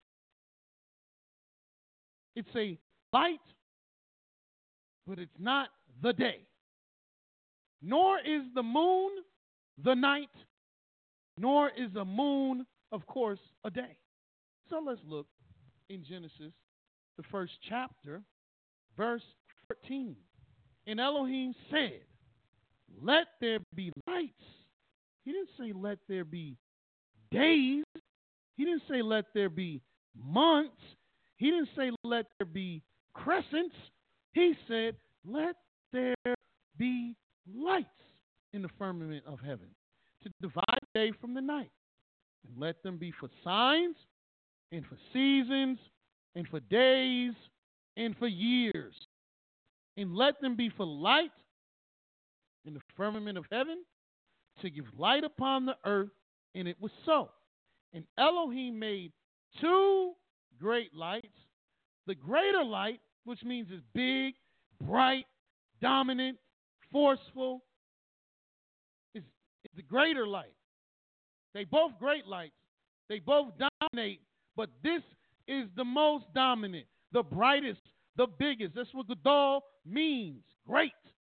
It's a light, but it's not the day. Nor is the moon the night, nor is the moon, of course, a day. So let's look in Genesis, the first chapter, verse 14. And Elohim said, let there be lights. He didn't say let there be days. He didn't say let there be months. He didn't say let there be crescents. He said let there be lights in the firmament of heaven to divide the day from the night. And let them be for signs and for seasons and for days and for years. And let them be for light in the firmament of heaven to give light upon the earth. And it was so. And Elohim made 2 great lights. The greater light, which means it's big, bright, dominant, forceful, is the greater light. They both great lights. They both dominate, but this is the most dominant, the brightest, the biggest. That's what Gadol means, great.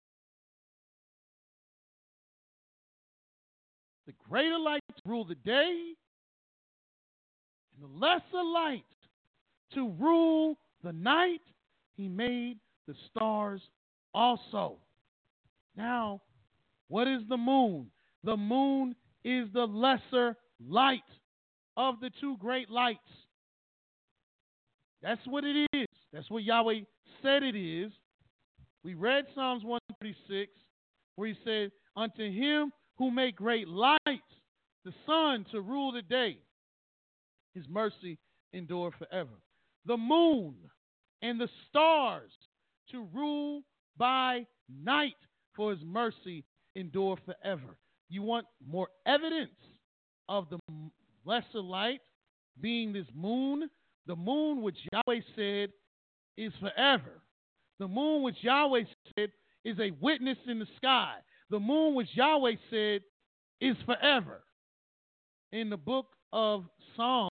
The greater light to rule the day, and the lesser light to rule the night. He made the stars also. Now, what is the moon? The moon is the lesser light of the 2 great lights. That's what it is. That's what Yahweh said it is. We read Psalms 136, where he said, unto him who made great lights, the sun to rule the day, his mercy endure forever. The moon and the stars to rule by night, for his mercy endure forever. You want more evidence of the lesser light being this moon? The moon which Yahweh said is forever. The moon which Yahweh said is a witness in the sky. The moon which Yahweh said is forever. In the book of Psalms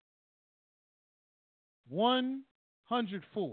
104,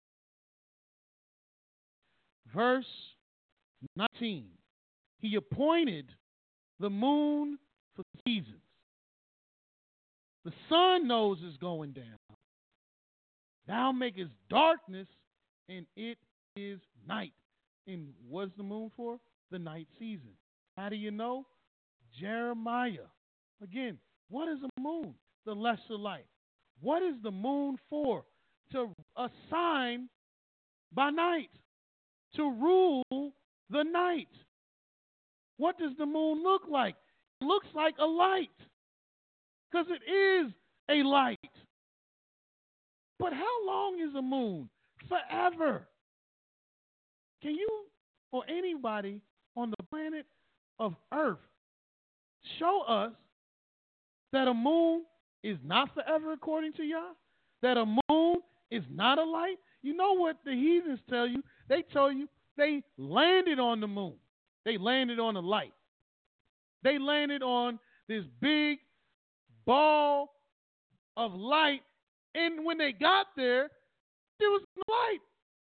verse 19, he appointed the moon for seasons. The sun knows it's going down. Thou makest darkness, and it is night. And what's the moon for? The night season. How do you know? Jeremiah. Again, what is a moon? The lesser light. What is the moon for? To assign by night, to rule the night. What does the moon look like? It looks like a light, because it is a light. But how long is a moon? Forever. Can you or anybody on the planet of Earth show us that a moon is not forever according to Yah? That a moon is not a light? You know what the heathens tell you? They tell you they landed on the moon. They landed on a light. They landed on this big ball of light, and when they got there was no light.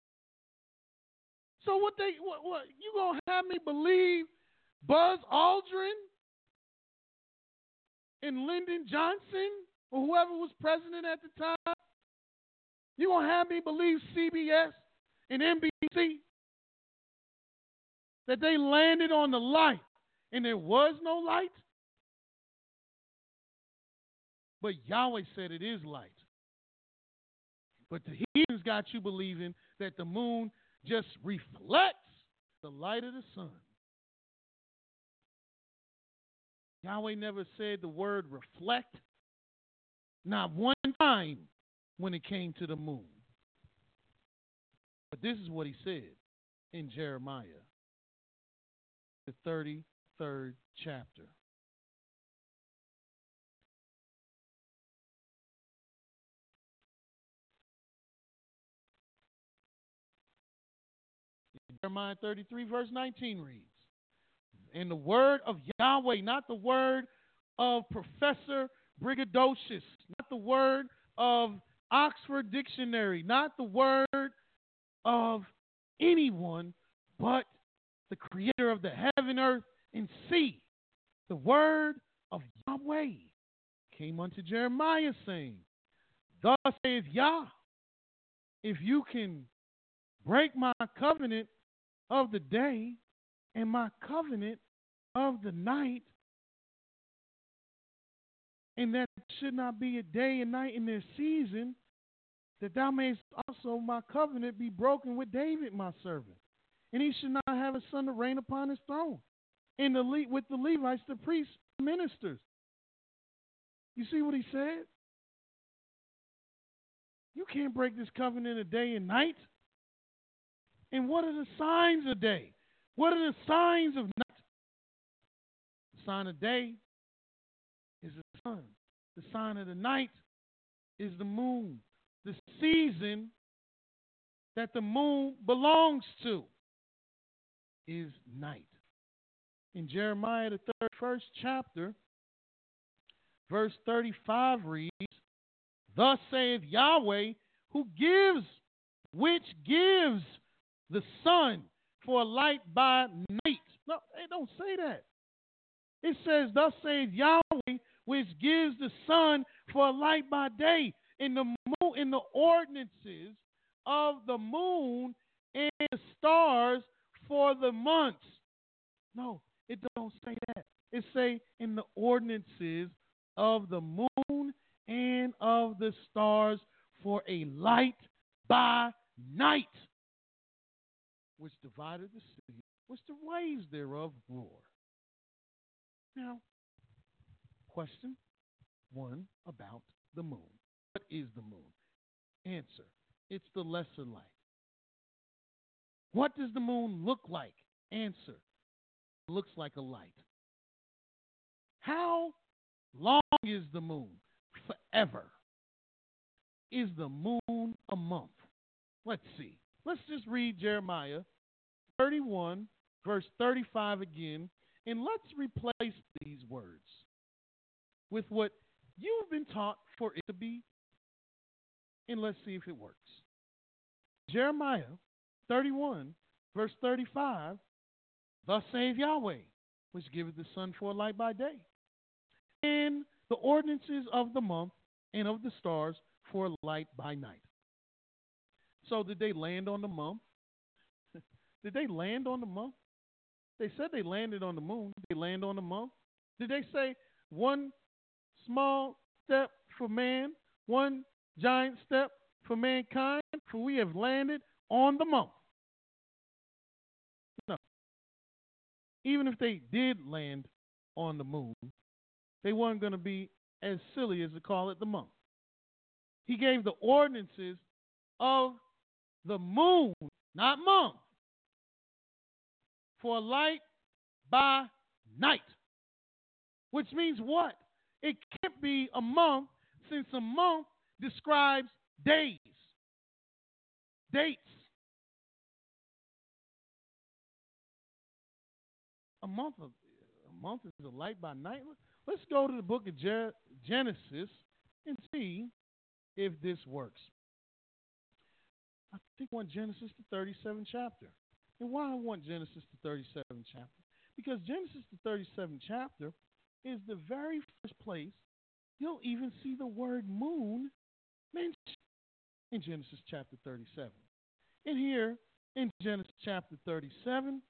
So what you gonna have me believe Buzz Aldrin and Lyndon Johnson or whoever was president at the time? You gonna have me believe CBS and NBC that they landed on the light and there was no light? But Yahweh said it is light. But the heathens got you believing that the moon just reflects the light of the sun. Yahweh never said the word reflect, not one time when it came to the moon. But this is what he said in Jeremiah, the 33rd chapter. Jeremiah 33, verse 19 reads, "And the word of Yahweh, not the word of Professor Brigadocious, not the word of Oxford Dictionary, not the word of anyone, but the creator of the heaven, earth, and sea. The word of Yahweh came unto Jeremiah, saying, Thus saith Yah, if you can break my covenant of the day and my covenant of the night, and that should not be a day and night in their season, that thou mayest also my covenant be broken with David my servant, and he should not have a son to reign upon his throne, and with the Levites, the priests, the ministers." You see what he said? You can't break this covenant of day and night. And what are the signs of day? What are the signs of night? The sign of day is the sun. The sign of the night is the moon. The season that the moon belongs to is night. In Jeremiah, the 31st chapter, verse 35 reads, "Thus saith Yahweh, which gives the sun for a light by night." No, it don't say that. It says, "Thus saith Yahweh, which gives the sun for a light by day, in the moon, in the ordinances of the moon and the stars for the months." No, it don't say that. It say in the ordinances of the moon and of the stars for a light by night, which divided the sea, which the waves thereof roar. Now, question one about the moon. What is the moon? Answer: it's the lesser light. What does the moon look like? Answer: it looks like a light. How long is the moon? Forever. Is the moon a month? Let's see. Let's just read Jeremiah 31, verse 35 again, and let's replace these words with what you've been taught for it to be, and let's see if it works. Jeremiah 31, verse 35, "Thus saith Yahweh, which giveth the sun for a light by day, and the ordinances of the month and of the stars for a light by night. So did they land on the month? Did they land on the month? They said they landed on the moon. Did they land on the month? Did they say one small step for man, one giant step for mankind, for we have landed on the month? No. Even if they did land on the moon, they weren't going to be as silly as to call it the month. He gave the ordinances of the moon, not month, for a light by night. Which means what? It can't be a month, since a month describes days, dates. A month is a light by night. Let's go to the book of Genesis and see if this works. I think I want Genesis the 37th chapter. And why I want Genesis the 37th chapter? Because Genesis the 37th chapter is the very first place you'll even see the word moon mentioned in Genesis chapter 37. And here in Genesis chapter 37,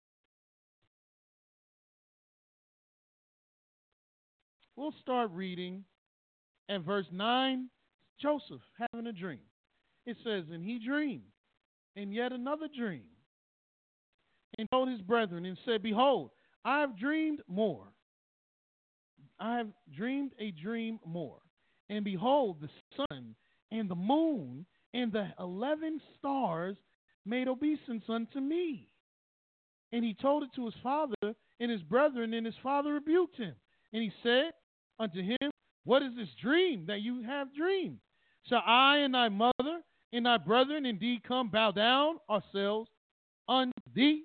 we'll start reading at verse 9, Joseph having a dream. It says, and he dreamed, and yet another dream, and told his brethren, and said, behold, I have dreamed more. I have dreamed a dream more. And behold, the sun and the moon and the 11 stars made obeisance unto me. And he told it to his father and his brethren, and his father rebuked him. And he said unto him, what is this dream that you have dreamed? Shall I and thy mother and thy brethren indeed come bow down ourselves unto thee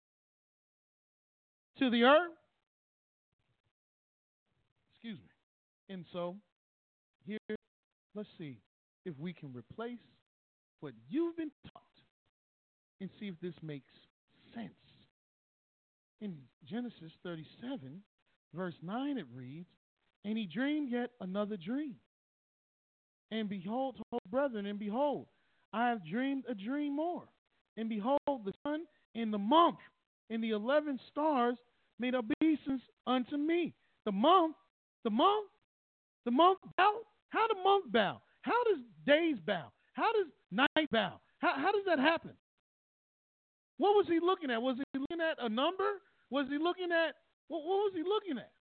to the earth? Excuse me. And so here, let's see if we can replace what you've been taught and see if this makes sense. In Genesis 37, verse 9, it reads, and he dreamed yet another dream. And behold, brethren, and behold, I have dreamed a dream more. And behold, the sun and the month and the 11 stars made obeisance unto me. The month bow? How the month bow? How does days bow? How does night bow? How does that happen? What was he looking at? Was he looking at a number? Was he looking at, what was he looking at?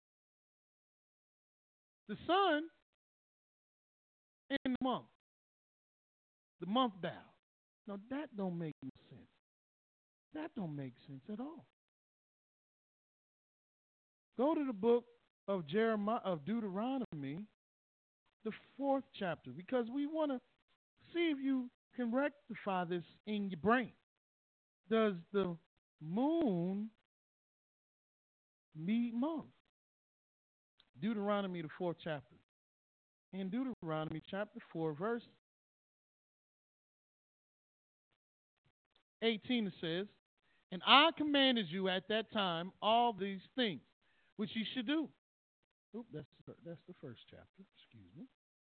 The sun and the month. The month bow. Now that don't make no sense. That don't make sense at all. Go to the book of Deuteronomy, the 4th chapter, because we want to see if you can rectify this in your brain. Does the moon meet month? Deuteronomy, the 4th chapter. In Deuteronomy chapter 4, verse 18, it says, and I commanded you at that time all these things which you should do. Oop, that's the first chapter. Excuse me.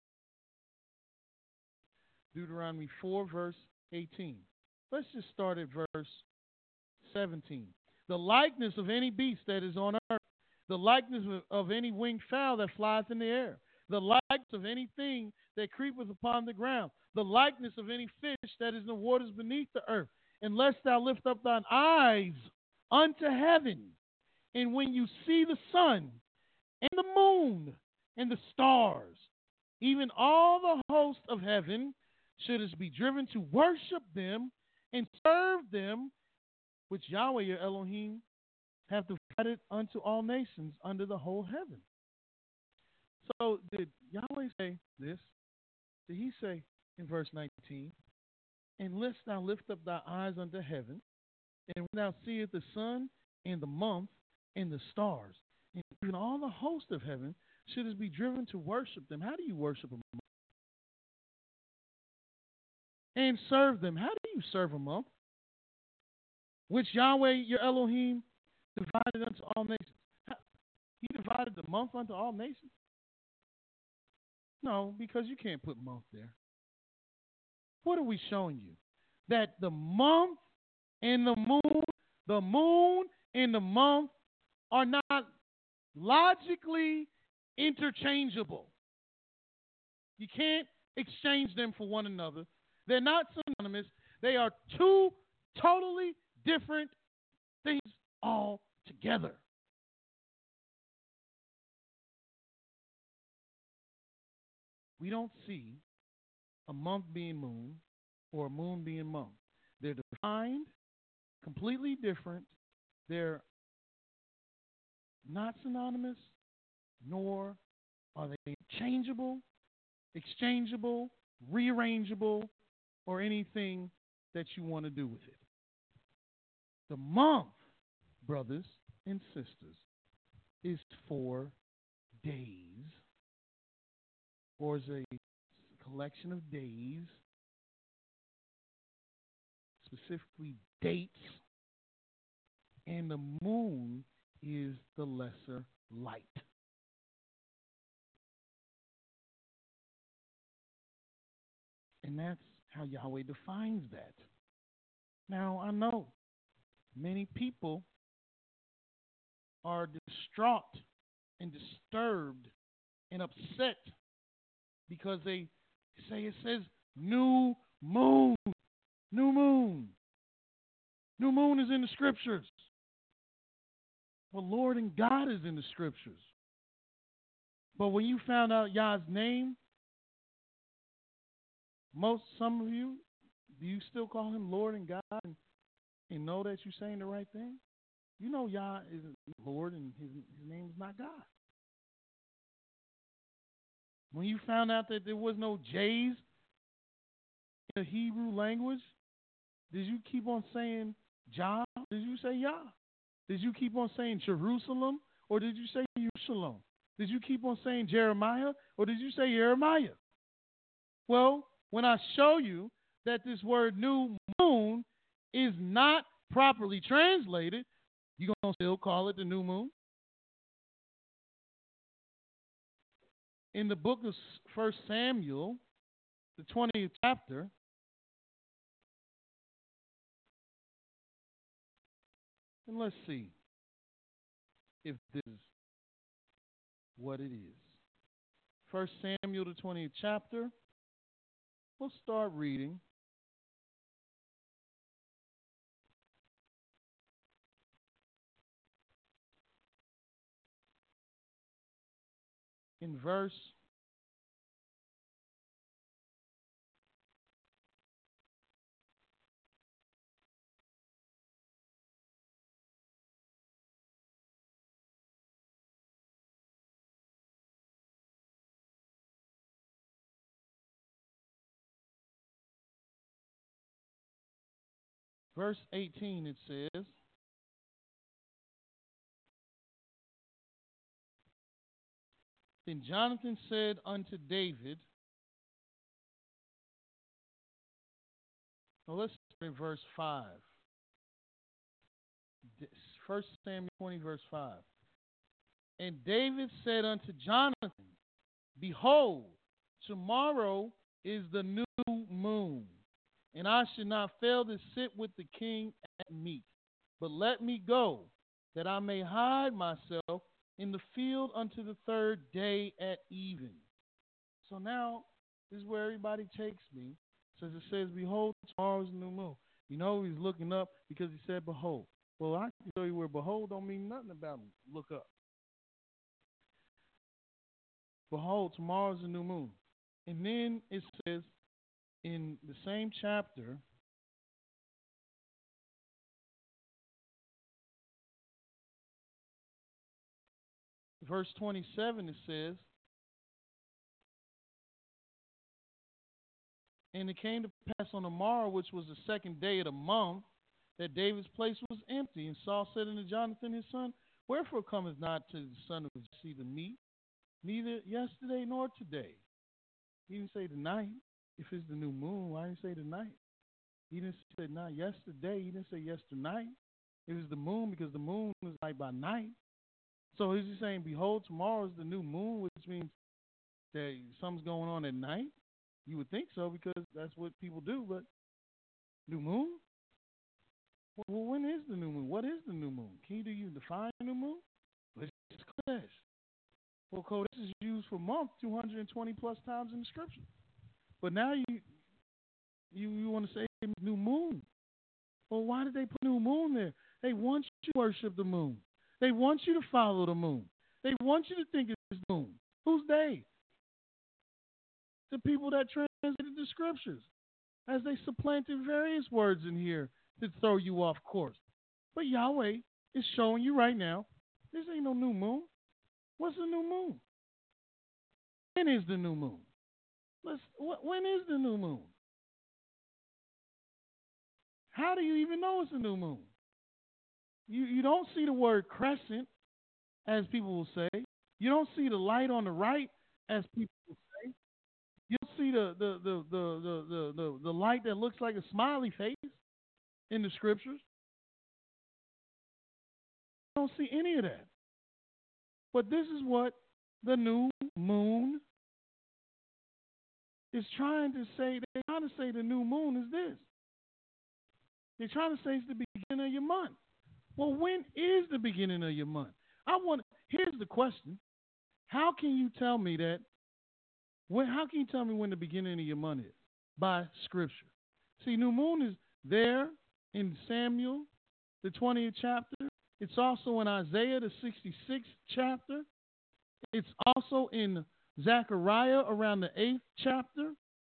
Deuteronomy 4, verse 18. Let's just start at verse 17. The likeness of any beast that is on earth, the likeness of any winged fowl that flieth in the air, the likeness of anything that creepeth upon the ground, the likeness of any fish that is in the waters beneath the earth, unless thou lift up thine eyes unto heaven, and when you see the sun and the moon and the stars, even all the host of heaven, shouldest be driven to worship them and serve them, which Yahweh your Elohim hath divided unto all nations under the whole heaven. So did Yahweh say this? Did he say in verse 19, unless thou lift up thy eyes unto heaven, and when thou seest the sun and the month and the stars, and even all the host of heaven, shouldest be driven to worship them? How do you worship them? And serve them. How do you serve a month? Which Yahweh your Elohim divided unto all nations. He divided the month unto all nations? No, because you can't put month there. What are we showing you? that the month and the moon and the month are not logically interchangeable. You can't exchange them for one another. They're not synonymous. They are two totally different things altogether. We don't see a month being moon or a moon being month. They're defined completely different. They're not synonymous, nor are they changeable, exchangeable, rearrangeable, or anything that you want to do with it. The month, brothers and sisters, is 4 days, or is a collection of days, specifically dates, and the moon is the lesser light. And that's how Yahweh defines that. Now, I know many people are distraught and disturbed and upset because they say it says new moon. New moon. New moon is in the scriptures. Well, Lord and God is in the scriptures. But when you found out Yah's name, some of you, do you still call him Lord and God and know that you're saying the right thing? You know Yah is Lord and his name is not God. When you found out that there was no J's in the Hebrew language, did you keep on saying Jah? Did you say Yah? Did you keep on saying Jerusalem? Or did you say Jerusalem? Did you keep on saying Jeremiah? Or did you say Jeremiah? Well, when I show you that this word new moon is not properly translated, you're going to still call it the new moon? In the book of 1 Samuel, the 20th chapter, and let's see if this is what it is. 1 Samuel, the 20th chapter. We'll start reading. In verse 18, it says, Then Jonathan said unto David, well, let's start in verse 5. 1 Samuel 20, verse 5. And David said unto Jonathan, Behold, tomorrow is the new moon, and I should not fail to sit with the king at meat. But let me go, that I may hide myself in the field unto the 3rd day at even. So now, this is where everybody takes me. Since it says, Behold, tomorrow is the new moon. You know he's looking up because he said, Behold. Well, I can show you where behold don't mean nothing about look up. Behold, tomorrow is the new moon. And then it says in the same chapter, verse 27, it says, And it came to pass on the morrow, which was the 2nd day of the month, that David's place was empty. And Saul said unto Jonathan his son, Wherefore cometh not to the son of Jesse the meat, neither yesterday nor today? He didn't say tonight. If it's the new moon, why didn't he say tonight? He didn't say not yesterday. He didn't say yesternight. It was the moon because the moon is like by night. So is he saying, Behold, tomorrow is the new moon, which means that something's going on at night? You would think so because that's what people do, but New moon? Well, when is the new moon? What is the new moon? Do you define the new moon? Let's clash. Well, Cole, this is used for month 220 plus times in the scripture. But now you want to say new moon. Well, why did they put new moon there? They want you to worship the moon. They want you to follow the moon. They want you to think it's the moon. Who's they? The people that translated the scriptures, as they supplanted various words in here to throw you off course. But Yahweh is showing you right now, this ain't no new moon. What's the new moon? When is the new moon? When is the new moon? How do you even know it's a new moon? You don't see the word crescent, as people will say. You don't see the light on the right, as people will say. You don't see the light that looks like a smiley face in the scriptures. You don't see any of that. But this is what the new moon is trying to say. They're trying to say the new moon is this. They're trying to say it's the beginning of your month. Well, when is the beginning of your month? Here's the question. How can you tell me that? How can you tell me when the beginning of your month is? By scripture. See, new moon is there in Samuel, the 20th chapter. It's also in Isaiah, the 66th chapter. It's also in Zechariah around the 8th chapter.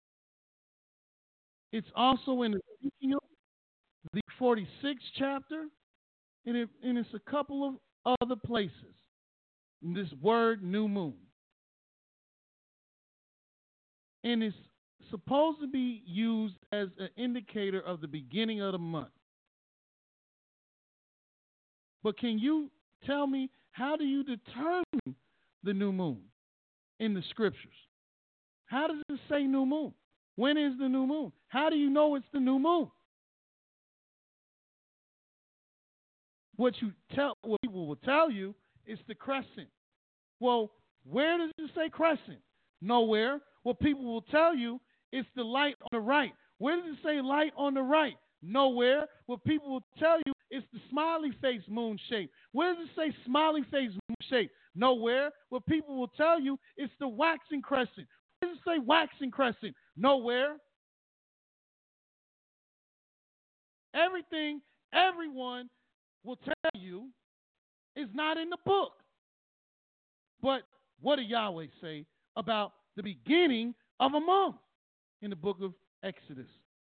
It's also in Ezekiel, the 46th chapter. And it's a couple of other places. This word new moon. And it's supposed to be used as an indicator of the beginning of the month. But can you tell me, how do you determine the new moon in the scriptures? How does it say new moon? When is the new moon? How do you know it's the new moon? What people will tell you is the crescent. Well, where does it say crescent? Nowhere. What people will tell you is the light on the right. Where does it say light on the right? Nowhere. What people will tell you is the smiley face moon shape. Where does it say smiley face moon shape? Nowhere. What people will tell you is the waxing crescent. Where does it say waxing crescent? Nowhere. Everyone will tell you is not in the book. But what did Yahweh say about the beginning of a month in the book of Exodus,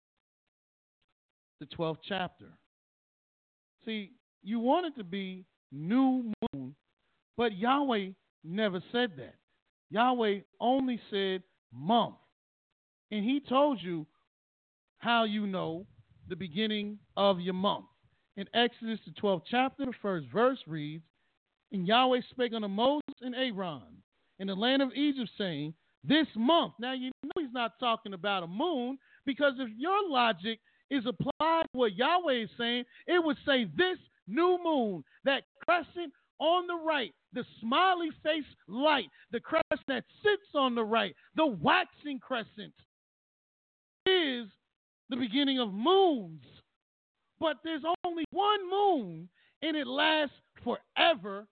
the 12th chapter? See, you want it to be new moon, but Yahweh never said that. Yahweh only said month. And he told you how you know the beginning of your month. In Exodus, the 12th chapter, the first verse reads, "And Yahweh spake unto Moses and Aaron in the land of Egypt, saying, this month." Now, you know he's not talking about a moon, because if your logic is applied to what Yahweh is saying, it would say this new moon, that crescent on the right, the smiley face light, the crescent that sits on the right, the waxing crescent, is the beginning of moons. But there's only one moon, and it lasts forever.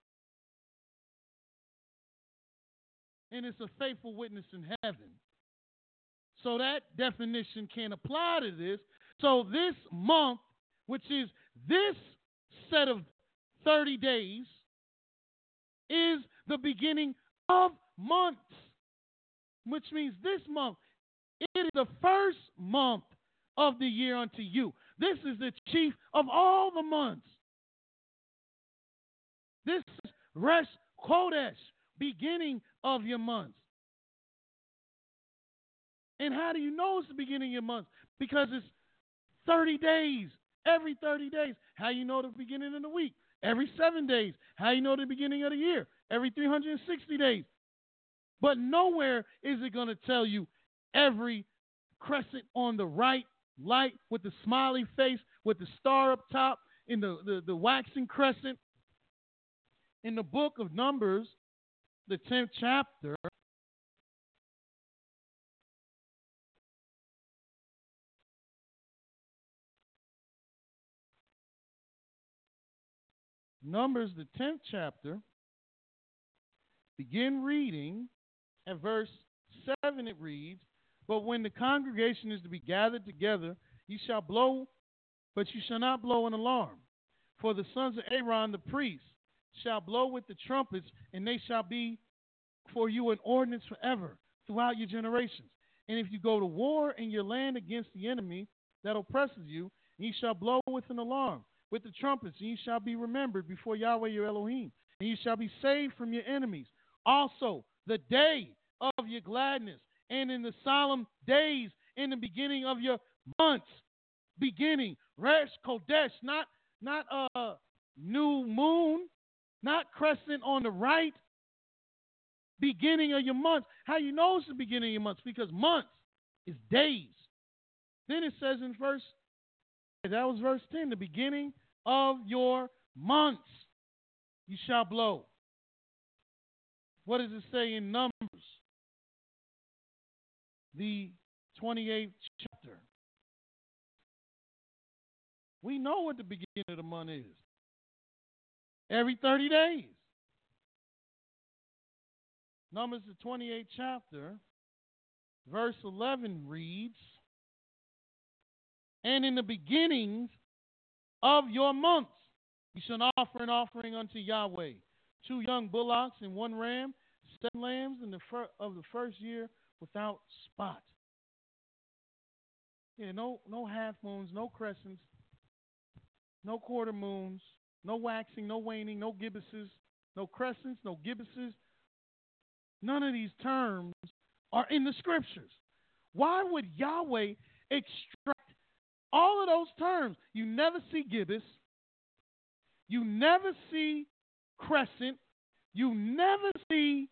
And it's a faithful witness in heaven. So that definition can apply to this. So this month, which is this set of 30 days, is the beginning of months. Which means this month, it is the first month of the year unto you. This is the chief of all the months. This is Resh Chodesh, beginning of your months. And how do you know it's the beginning of your months? Because it's 30 days, every 30 days. How you know the beginning of the week? Every 7 days. How you know the beginning of the year? Every 360 days. But nowhere is it going to tell you every crescent on the right light with the smiley face, with the star up top, in the waxing crescent. In the book of Numbers, the 10th chapter, Numbers, the 10th chapter, begin reading at verse 7. It reads, "But when the congregation is to be gathered together, ye shall blow, but you shall not blow an alarm. For the sons of Aaron the priest shall blow with the trumpets, and they shall be for you an ordinance forever throughout your generations. And if you go to war in your land against the enemy that oppresses you, ye shall blow with an alarm, with the trumpets, and ye shall be remembered before Yahweh your Elohim, and ye shall be saved from your enemies. Also, the day of your gladness, and in the solemn days, in the beginning of your months, beginning, Resh Kodesh, not new moon, not crescent on the right, beginning of your months." How you know it's the beginning of your months? Because months is days. Then it says in verse 10, "The beginning of your months you shall blow." What does it say in Numbers, the 28th chapter? We know what the beginning of the month is. Every 30 days. Numbers, the 28th chapter, verse 11 reads, "And in the beginnings of your months you shall offer an offering unto Yahweh, 2 young bullocks and 1 ram, 7 lambs of the first year without spot." Yeah, no half moons, no crescents, no quarter moons, no waxing, no waning, no gibbuses, no crescents, no gibbuses. None of these terms are in the scriptures. Why would Yahweh extract all of those terms? You never see gibbous. You never see crescent. You never see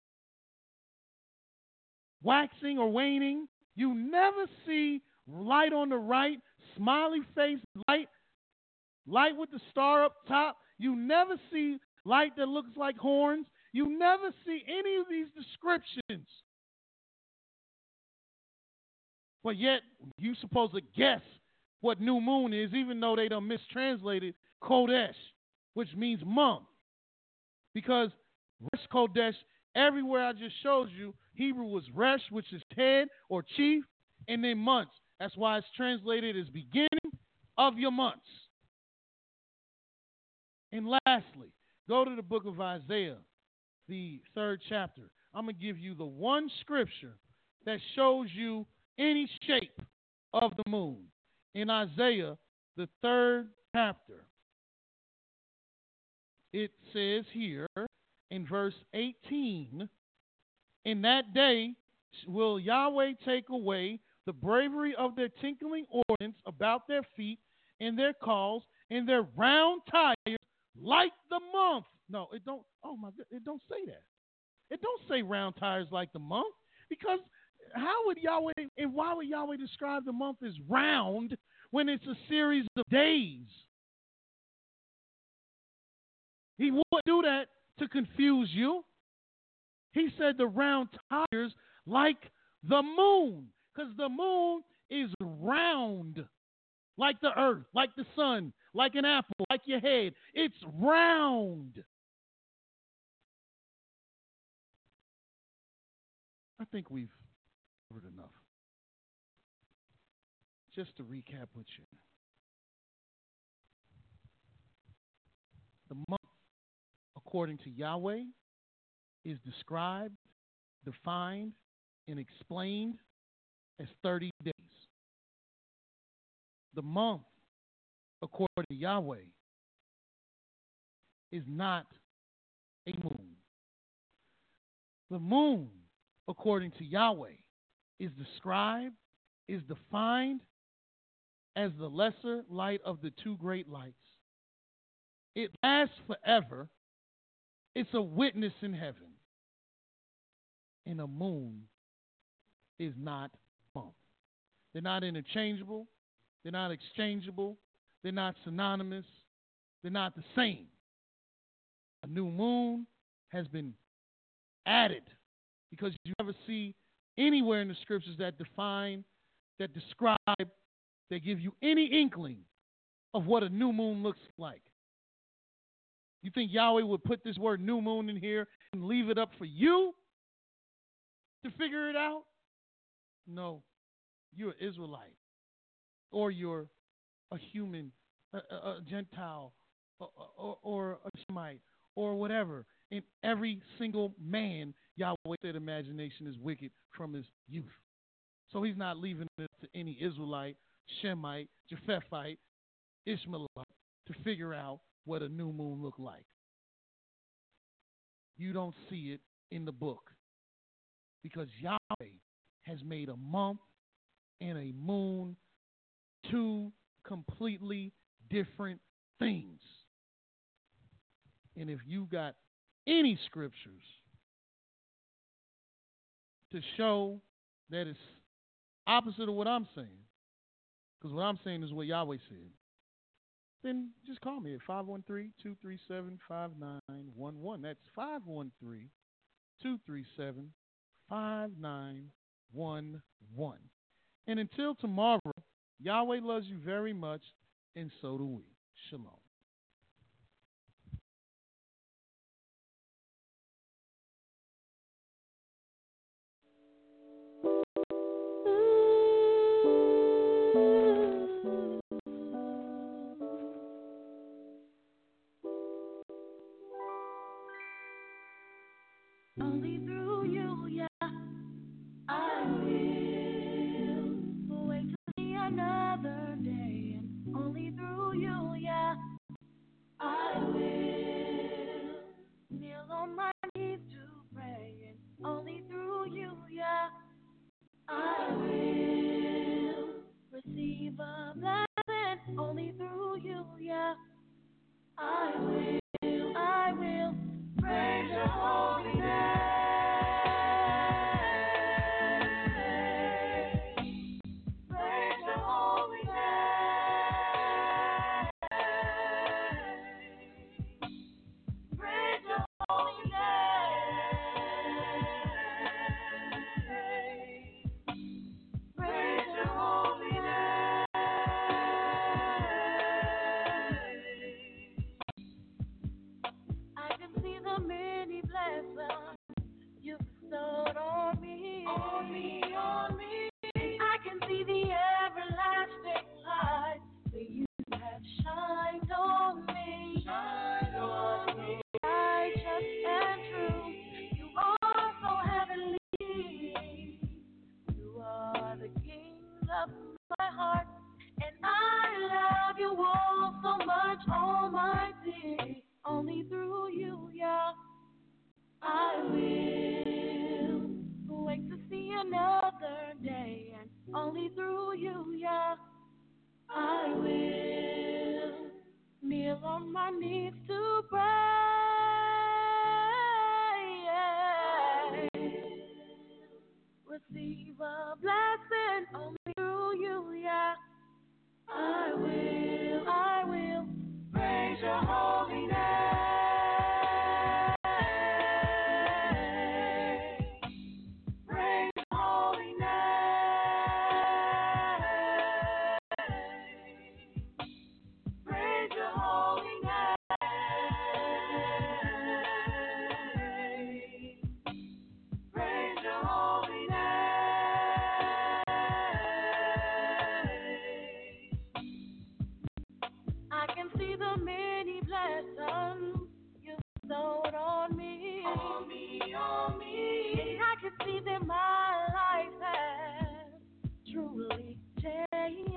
waxing or waning. You never see light on the right, smiley face light with the star up top. You never see light that looks like horns. You never see any of these descriptions. But yet, you're supposed to guess what new moon is, even though they done mistranslated Kodesh, which means month. Because Resh Kodesh, everywhere I just showed you, Hebrew was Resh, which is head or chief, and then months. That's why it's translated as beginning of your months. And lastly, go to the book of Isaiah, the 3rd chapter. I'm going to give you the one scripture that shows you any shape of the moon. In Isaiah, the 3rd chapter, it says here in verse 18, "In that day will Yahweh take away the bravery of their tinkling ordnance about their feet and their calls and their round tires like the month." No, it don't. Oh my God, it don't say that. It don't say round tires like the month, because how would Yahweh and why would Yahweh describe the month as round when it's a series of days? He wouldn't do that to confuse you. He said the round tires like the moon, because the moon is round, like the earth, like the sun, like an apple, like your head. It's round. I think we've covered enough. Just to recap with you. The month, according to Yahweh, is described, defined, and explained as 30 days. The month, according to Yahweh, is not a moon. The moon, according to Yahweh, is described, is defined as the lesser light of the 2 great lights. It lasts forever. It's a witness in heaven. And a moon is not a month. They're not interchangeable. They're not exchangeable. They're not synonymous. They're not the same. A new moon has been added, because you never see anywhere in the scriptures that define, that describe, that give you any inkling of what a new moon looks like. You think Yahweh would put this word new moon in here and leave it up for you to figure it out? No. You're an Israelite, or you're a human, a Gentile, or a Semite, or whatever. And every single man, Yahweh said imagination is wicked from his youth. So he's not leaving it to any Israelite, Shemite, Japhethite, Ishmaelite to figure out what a new moon looked like. You don't see it in the book because Yahweh has made a month and a moon two completely different things. And if you got any scriptures to show that it's opposite of what I'm saying, because what I'm saying is what Yahweh said, then just call me at 513-237-5911. That's 513-237-5911. And until tomorrow, Yahweh loves you very much, and so do we. Shalom. Only through you, yeah, I will wait to see another day. And only through you, yeah, I will kneel on my knees to pray. And only through you, yeah, I will receive a blessing. Only through you, yeah, I will praise your holy name. Praise your holy name. Praise your holy name. Praise your holy name. I can see the many blessings you bestowed on me. On me. I can see the everlasting light that you have shined on me. Righteous and true, you are so heavenly. You are the King of my heart, and I love you all so much, Almighty. Only through you, yeah, I will wait to see another day. And only through you, yeah, I will kneel on my knees to pray. Receive a blessing only through you, yeah, I will praise your holy name. Praise your holy name. Praise your holy name. Praise your holy name. I can see the many blessings you bestowed on me. On me. And I can see that my life has truly changed.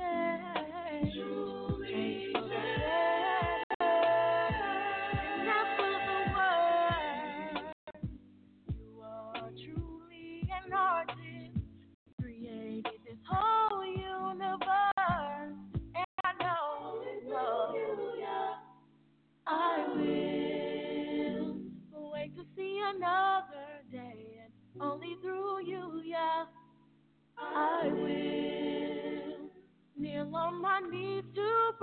And after the word, you are truly an artist, created this whole universe. And I know I will wait to see another day. And only through you, yeah, I will kneel on my knees to pray.